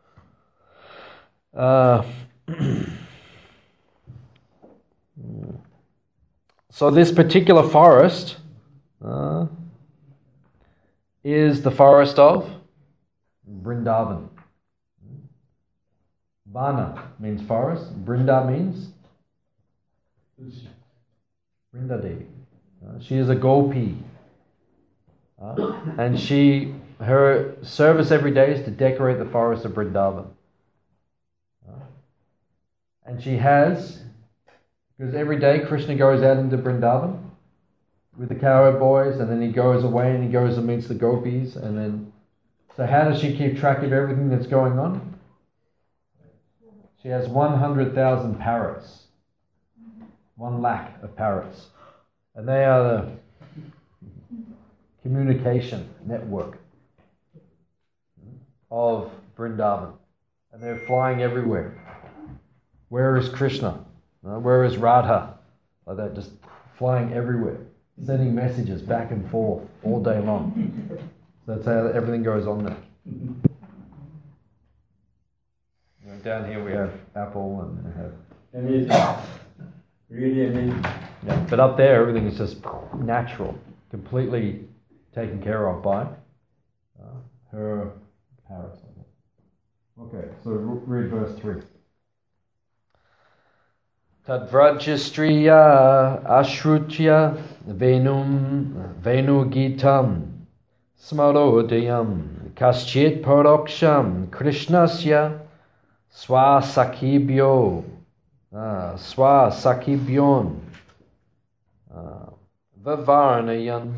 Uh, so this particular forest uh, is the forest of Vrindavan. Vana means forest. Brinda means Brinda Devi. Uh, she is a gopi. Uh, and she, her service every day is to decorate the forest of Vrindavan. Uh, and she has, because every day Krishna goes out into Vrindavan with the cowherd boys, and then he goes away and he goes and meets the gopis, and then, so how does she keep track of everything that's going on? She has one hundred thousand parrots. One lakh of parrots. And they are the communication network of Vrindavan. And they're flying everywhere. Where is Krishna? Uh, where is Radha? Like that, just flying everywhere. Sending messages back and forth all day long. So that's how everything goes on there. You know, down here we have Apple and we have... Amazing. Really amazing. Yeah, but up there everything is just natural, completely taken care of by uh, her parrots. Okay, so read verse three. Tadvrajyastriya ashrutya venum venugitam smarodayam kaschit paroksham krishnasya swasakibhyo uh, swasakibhyon uh, vavarnayan.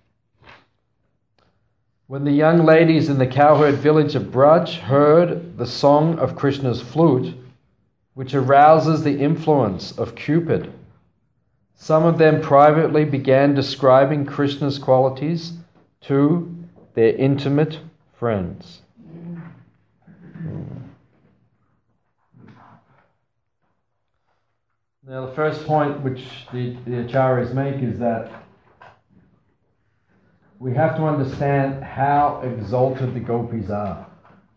When the young ladies in the cowherd village of Braj heard the song of Krishna's flute, which arouses the influence of Cupid, some of them privately began describing Krishna's qualities to their intimate friends. Now, the first point which the, the acharyas make is that we have to understand how exalted the gopis are.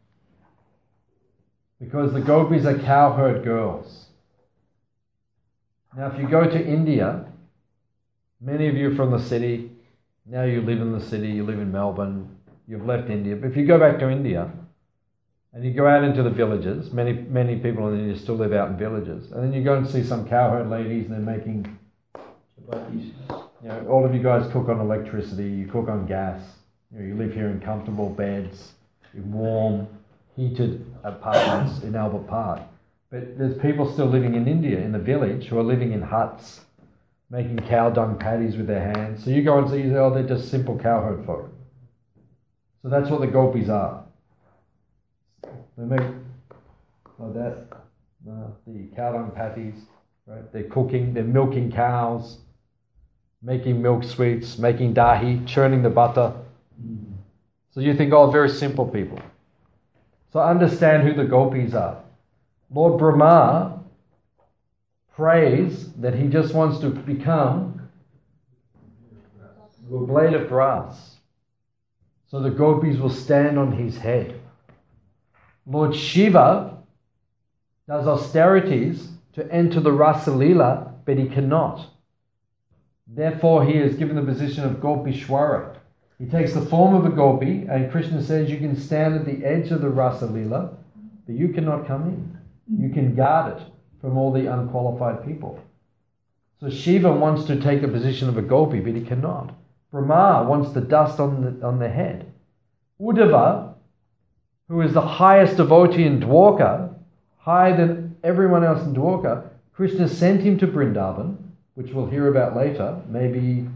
Because the gopis are cowherd girls. Now, if you go to India, many of you from the city, now you live in the city, you live in Melbourne, you've left India. But if you go back to India and you go out into the villages, many many people in India still live out in villages, and then you go and see some cowherd ladies and they're making chapatis. You know, all of you guys cook on electricity, you cook on gas, you know, you live here in comfortable beds, in warm, heated apartments in Albert Park. But there's people still living in India, in the village, who are living in huts, making cow dung patties with their hands. So you go and see, you say, oh, they're just simple cowherd folk. So that's what the gopis are. They make like that. Uh, the cow dung patties, right? They're cooking, they're milking cows, making milk sweets, making dahi, churning the butter. So you think, oh, very simple people. So understand who the gopis are. Lord Brahma prays that he just wants to become a blade of grass. So the gopis will stand on his head. Lord Shiva does austerities to enter the Rasa Leela, but he cannot. Therefore, he is given the position of Gopishwara. He takes the form of a gopi, and Krishna says, you can stand at the edge of the Rasa Leela, but you cannot come in. You can guard it from all the unqualified people. So Shiva wants to take the position of a gopi, but he cannot. Brahma wants the dust on the, on the head. Uddhava, who is the highest devotee in Dwarka, higher than everyone else in Dwarka, Krishna sent him to Vrindavan, which we'll hear about later, maybe...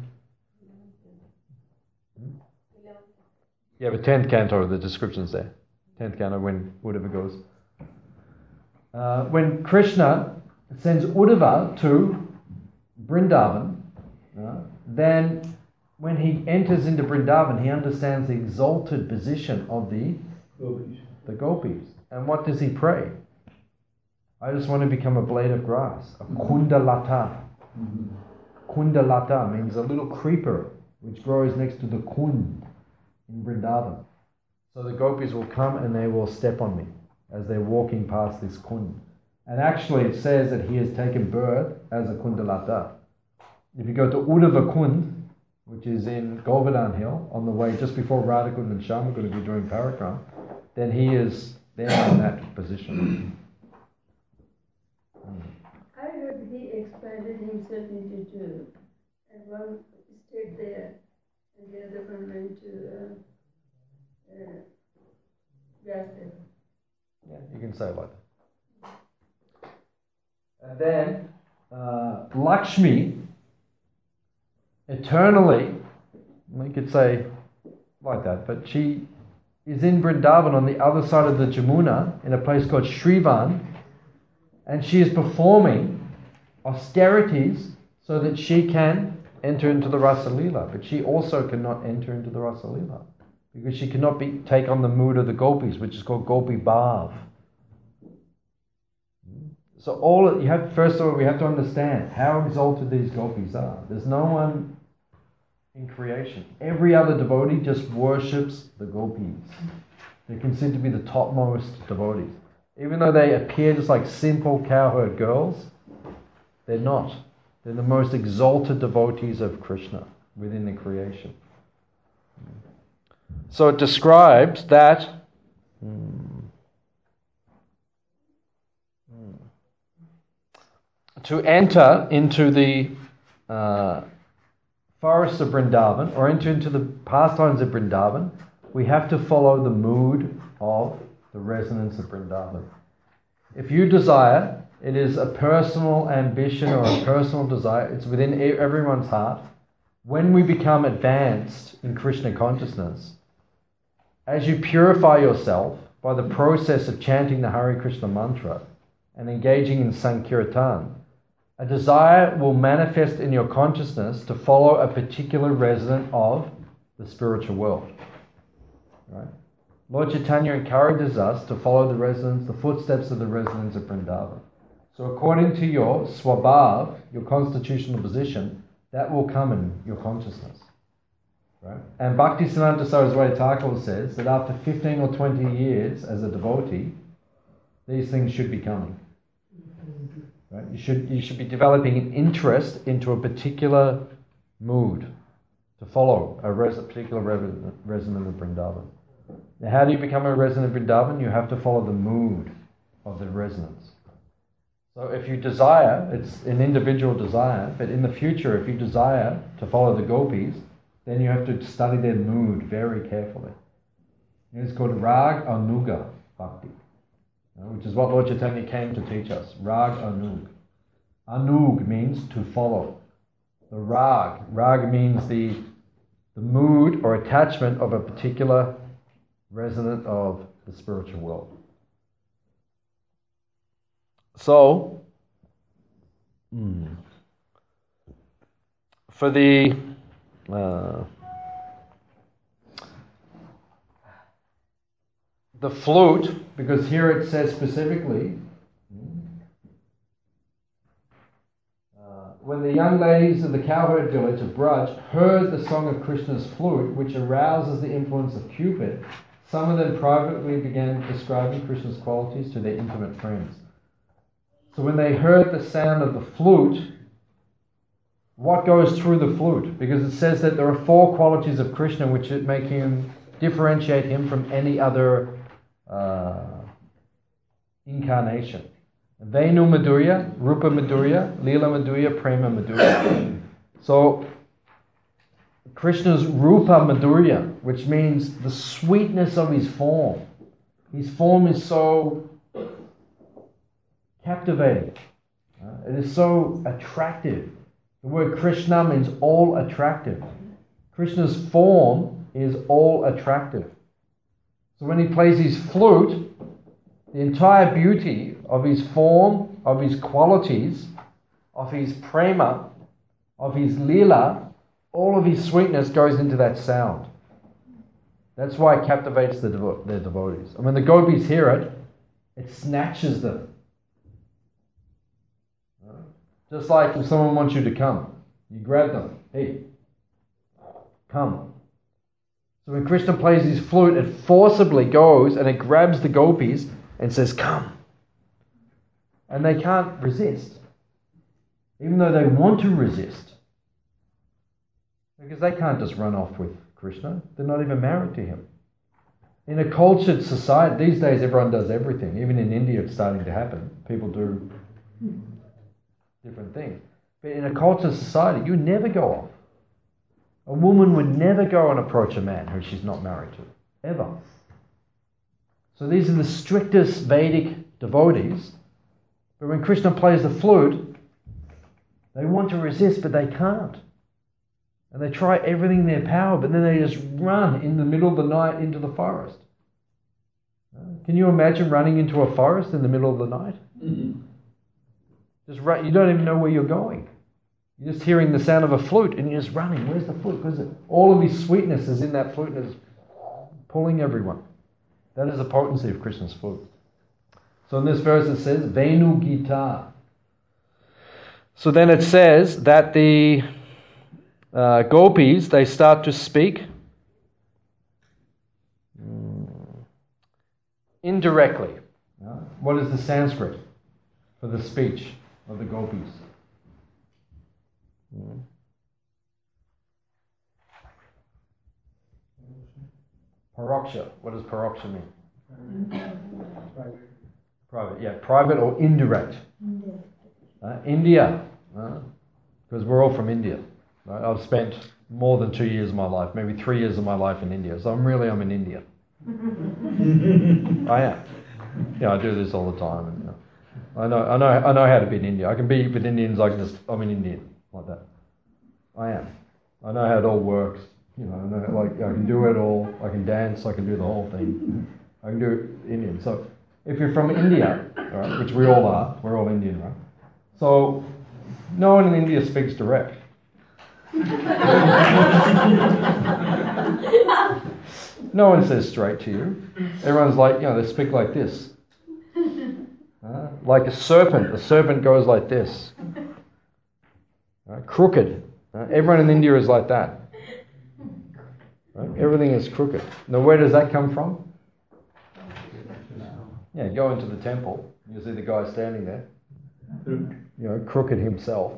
Yeah, but tenth canto, the description's there. tenth canto, when Uddhava goes. Uh, when Krishna sends Uddhava to Vrindavan, uh, then when he enters into Vrindavan, he understands the exalted position of the Gopis. the gopis. And what does he pray? I just want to become a blade of grass, a kundalata. Mm-hmm. Kundalata means a little creeper which grows next to the kund in Vrindavan. So the gopis will come and they will step on me as they're walking past this kund. And actually it says that he has taken birth as a kundalata. If you go to Uddhava Kund, which is in Govardhan Hill, on the way just before Radhakund and Shyama going to be doing parakram, then he is there in that position. I heard he expanded himself into two, and one stayed there, and the other one went to uh, uh, Vyasdev. Yeah, you can say it like that. And then uh, Lakshmi, eternally, we could say like that, but she is in Vrindavan on the other side of the Jamuna in a place called Shrivan, and she is performing austerities so that she can enter into the Rasa Leela, but she also cannot enter into the Rasa Leela because she cannot be take on the mood of the gopis, which is called Gopi Bhav. So all you have first of all we have to understand how exalted these gopis are. There's no one in creation. Every other devotee just worships the gopis. They're considered to be the topmost devotees. Even though they appear just like simple cowherd girls, they're not. They're the most exalted devotees of Krishna within the creation. So it describes that hmm, hmm, to enter into the uh, forests of Vrindavan or enter into the pastimes of Vrindavan, we have to follow the mood of the resonance of Vrindavan. If you desire, it is a personal ambition or a personal desire, it's within everyone's heart. When we become advanced in Krishna consciousness, as you purify yourself by the process of chanting the Hare Krishna mantra and engaging in Sankirtan, a desire will manifest in your consciousness to follow a particular resident of the spiritual world. Right? Lord Chaitanya encourages us to follow the residents, the footsteps of the residents of Vrindavan. So according to your swabhav, your constitutional position, that will come in your consciousness. Right? And Bhaktisiddhanta Saraswati Thakur says that after fifteen or twenty years as a devotee, these things should be coming. Right? You should you should be developing an interest into a particular mood to follow a, res, a particular resident, resident of Vrindavan. Now, how do you become a resident of Vrindavan? You have to follow the mood of the residents. So if you desire, it's an individual desire, but in the future, if you desire to follow the gopis, then you have to study their mood very carefully. It's called Rag Anuga Bhakti, which is what Lord Chaitanya came to teach us. Rag Anug. Anug means to follow. The Rag. Rag means the, the mood or attachment of a particular resident of the spiritual world. So, hmm, for the uh, the flute, because here it says specifically, uh, when the young ladies of the cowherd village of Braj heard the song of Krishna's flute, which arouses the influence of Cupid, some of them privately began describing Krishna's qualities to their intimate friends. So when they heard the sound of the flute, what goes through the flute? Because it says that there are four qualities of Krishna which make him, differentiate him from any other uh, incarnation. Venu Madhurya, Rupa Madhurya, Leela Madhurya, Prema Madhurya. So Krishna's Rupa Madhurya, which means the sweetness of his form. His form is so captivating. Uh, it is so attractive. The word Krishna means all attractive. Krishna's form is all attractive. So when he plays his flute, the entire beauty of his form, of his qualities, of his prema, of his lila, all of his sweetness goes into that sound. That's why it captivates the devo- their devotees. And when the gopis hear it, it snatches them. Just like if someone wants you to come, you grab them. Hey, come. So when Krishna plays his flute, it forcibly goes and it grabs the gopis and says, come. And they can't resist, even though they want to resist. Because they can't just run off with Krishna. They're not even married to him. In a cultured society, these days everyone does everything. Even in India it's starting to happen. People do different things. But in a cultured society, you never go off. A woman would never go and approach a man who she's not married to. Ever. So these are the strictest Vedic devotees. But when Krishna plays the flute, they want to resist, but they can't. And they try everything in their power, but then they just run in the middle of the night into the forest. Can you imagine running into a forest in the middle of the night? Mm-hmm. Just run, you don't even know where you're going. You're just hearing the sound of a flute and you're just running. Where's the flute? Because all of his sweetness is in that flute and it's pulling everyone. That is the potency of Krishna's flute. So in this verse it says, Venu Gita. So then it says that the uh, gopis, they start to speak indirectly. Uh, what is the Sanskrit for the speech of the gopis? Hmm. Paroksha. What does paroksha mean? Private. Private, yeah. Private or indirect. Uh, India. Because uh, we're all from India. Right? I've spent more than two years of my life, maybe three years of my life in India. So I'm really, I'm in India. I am. Yeah, I do this all the time. And, you know, I know, I know, I know how to be in India. I can be with Indians. I can just, I'm an Indian like that. I am. I know how it all works. You know, I know, like I can do it all. I can dance. I can do the whole thing. I can do it Indian. So if you're from India, right, which we all are, we're all Indian, right? So no one in India speaks direct. No one says straight to you. Everyone's like, you know, they speak like this. Uh, like a serpent. A serpent goes like this. Uh, crooked. Uh, everyone in India is like that. Right? Everything is crooked. Now where does that come from? Yeah, go into the temple. You see the guy standing there. You know, crooked himself.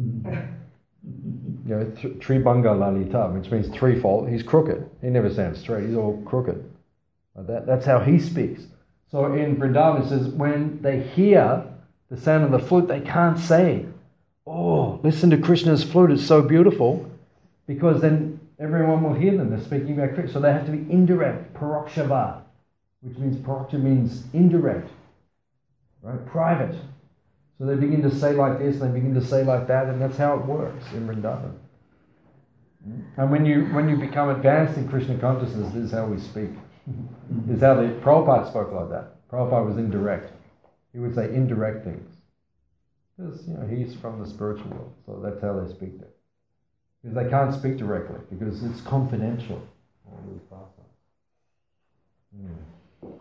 You know, th- Tribanga Lalita, which means threefold. He's crooked. He never stands straight. He's all crooked. Like that. That's how he speaks. So in Vrindavan it says, when they hear the sound of the flute, they can't say, oh, listen to Krishna's flute, it's so beautiful, because then everyone will hear them. They're speaking about Krishna. So they have to be indirect, parokshava, which means paroksha means indirect, right? Private. So they begin to say like this, and they begin to say like that, and that's how it works in Vrindavan. And when you when you become advanced in Krishna consciousness, this is how we speak. This is how the Prabhupada spoke like that. Prabhupada was indirect. He would say indirect things. Because, you know, he's from the spiritual world, so that's how they speak there. Because they can't speak directly, because it's confidential. All these pastimes. Mm.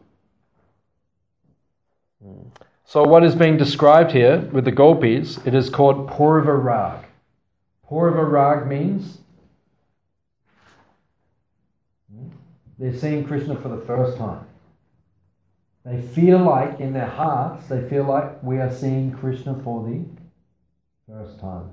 Mm. So what is being described here with the gopis, it is called Purva Rag. Purva Rag means they're seeing Krishna for the first time. They feel like, in their hearts, they feel like we are seeing Krishna for the first time.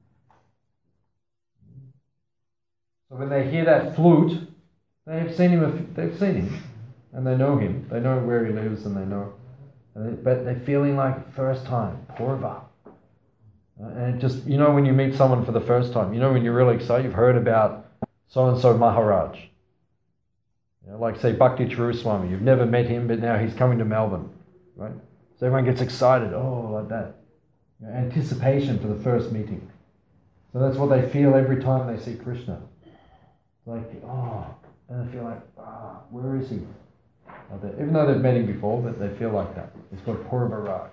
So when they hear that flute, they have seen him. They've seen him, and they know him. They know where he lives, and they know. But they're feeling like first time, Purva. And it just, you know, when you meet someone for the first time, you know, when you're really excited, you've heard about so and so Maharaj. You know, like say Bhakti Chiruswami, you've never met him, but now he's coming to Melbourne, right? So everyone gets excited, oh, like that. You know, anticipation for the first meeting. So that's what they feel every time they see Krishna. Like, oh, and they feel like, ah, where is he? Like that. Even though they've met him before, but they feel like that. It's called Purva Rag.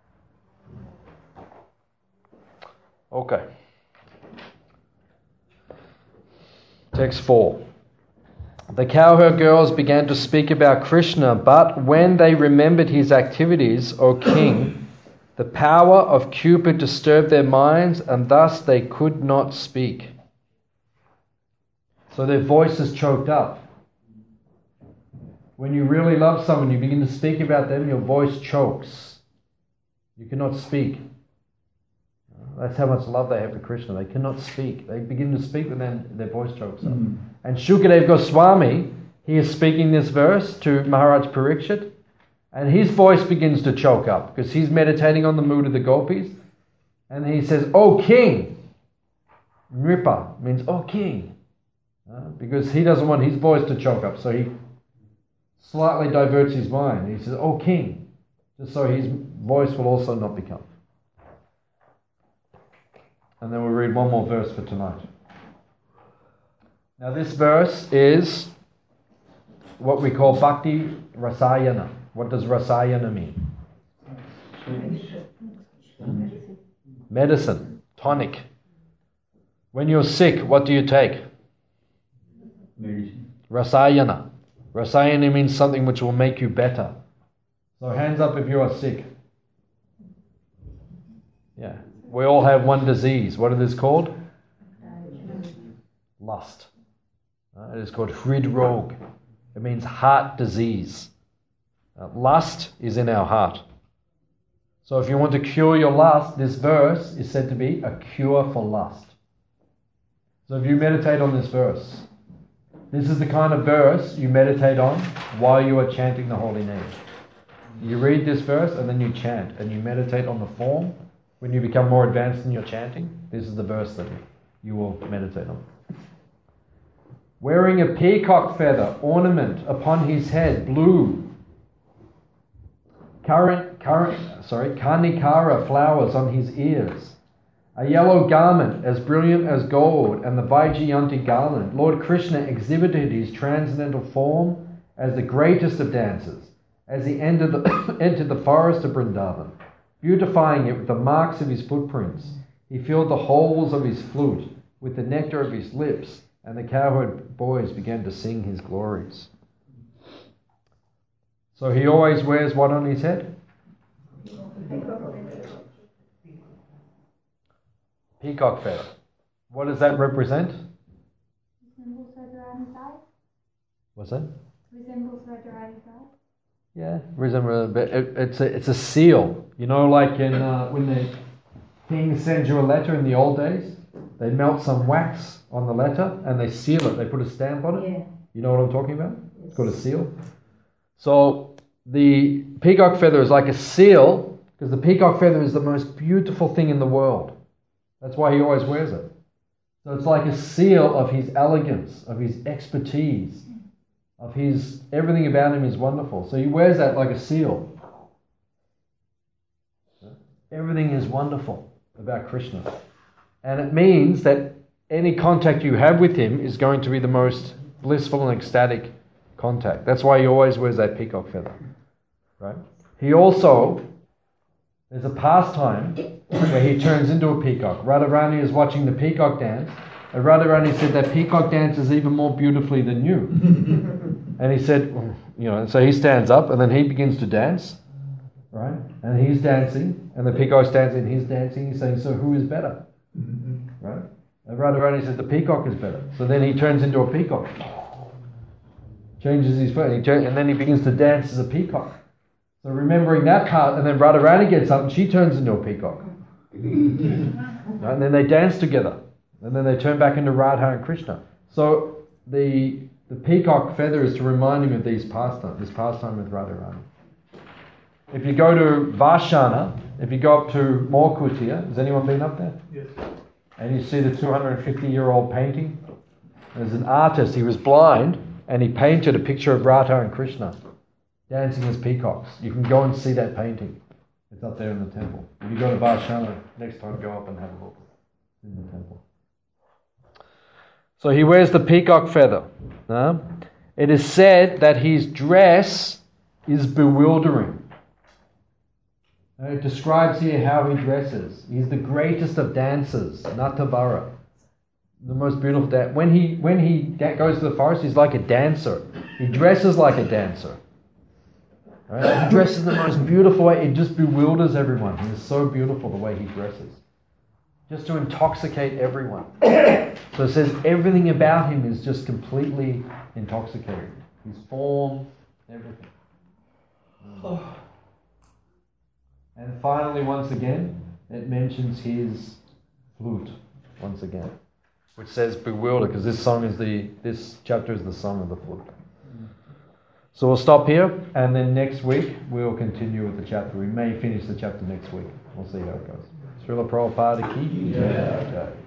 Okay. Text four. The cowherd girls began to speak about Krishna, but when they remembered his activities, O king, the power of Cupid disturbed their minds, and thus they could not speak. So their voices choked up. When you really love someone, you begin to speak about them, your voice chokes. You cannot speak. That's how much love they have for Krishna. They cannot speak. They begin to speak, but then their voice chokes up. Mm. And Shukadeva Goswami, he is speaking this verse to Maharaj Parikshit, and his voice begins to choke up because he's meditating on the mood of the gopis. And he says, "O king!" Nripa means, "O king." Uh, because he doesn't want his voice to choke up, so he slightly diverts his mind. He says, "O king," just so his voice will also not become. And then we'll read one more verse for tonight. Now this verse is what we call Bhakti Rasayana. What does Rasayana mean? Medicine. Medicine, tonic. When you're sick, what do you take? Medicine. Rasayana. Rasayana means something which will make you better. So hands up if you are sick. Yeah. We all have one disease. What is it called? Lust. Uh, it is called Hridrog. It means heart disease. Uh, lust is in our heart. So if you want to cure your lust, this verse is said to be a cure for lust. So if you meditate on this verse, this is the kind of verse you meditate on while you are chanting the holy name. You read this verse and then you chant and you meditate on the form. When you become more advanced in your chanting, this is the verse that you will meditate on. Wearing a peacock feather ornament upon his head, blue. Current, current, sorry, Karnikara flowers on his ears. A yellow garment as brilliant as gold, and the Vaijayanti garland. Lord Krishna exhibited his transcendental form as the greatest of dancers, as he entered the, entered the forest of Vrindavan. Beautifying it with the marks of his footprints, he filled the holes of his flute with the nectar of his lips, and the cowherd boys began to sing his glories. So he always wears what on his head? Peacock feather. What does that represent? Resembles Radharani's eyes. What's that? Resembles Radharani's eyes. Yeah, resemble, but it, it's a it's a seal. You know, like in uh, when the king sends you a letter in the old days, they melt some wax on the letter and they seal it. They put a stamp on it. Yeah. You know what I'm talking about? Yes. It's called a seal. So the peacock feather is like a seal because the peacock feather is the most beautiful thing in the world. That's why he always wears it. So it's like a seal of his elegance, of his expertise. Of his, everything about him is wonderful. So he wears that like a seal. Everything is wonderful about Krishna. And it means that any contact you have with him is going to be the most blissful and ecstatic contact. That's why he always wears that peacock feather. Right? He also There's a pastime where he turns into a peacock. Radharani is watching the peacock dance, and Radharani said that peacock dances even more beautifully than you. And he said, you know, so he stands up and then he begins to dance, right? And he's dancing, and the peacock's dancing, and he's dancing. He's saying, so who is better, right? And Radharani said the peacock is better. So then he turns into a peacock, changes his foot, and, he turn, and then he begins to dance as a peacock. So remembering that part, and then Radharani gets up and she turns into a peacock. Right? And then they dance together. And then they turn back into Radha and Krishna. So the the peacock feather is to remind him of these pastime, this pastime with Radharani. If you go to Vashana, if you go up to Morkutia, has anyone been up there? Yes. And you see the two hundred fifty year old painting? There's an artist, he was blind, and he painted a picture of Radha and Krishna dancing as peacocks. You can go and see that painting. It's up there in the temple. If you go to Vashana, next time go up and have a look in the temple. So he wears the peacock feather. Uh, it is said that his dress is bewildering. Uh, it describes here how he dresses. He's the greatest of dancers, Natabara. The most beautiful dance. When he when he da- goes to the forest, he's like a dancer. He dresses like a dancer. Right? He dresses the most beautiful way. It just bewilders everyone. He is so beautiful the way he dresses. Just to intoxicate everyone. So it says everything about him is just completely intoxicating. His form, everything. And finally, once again, it mentions his flute once again, which says bewilder, because this song is the this chapter is the song of the flute. So we'll stop here, and then next week we'll continue with the chapter. We may finish the chapter next week. We'll see how it goes. Srila Prabhupada ki jai.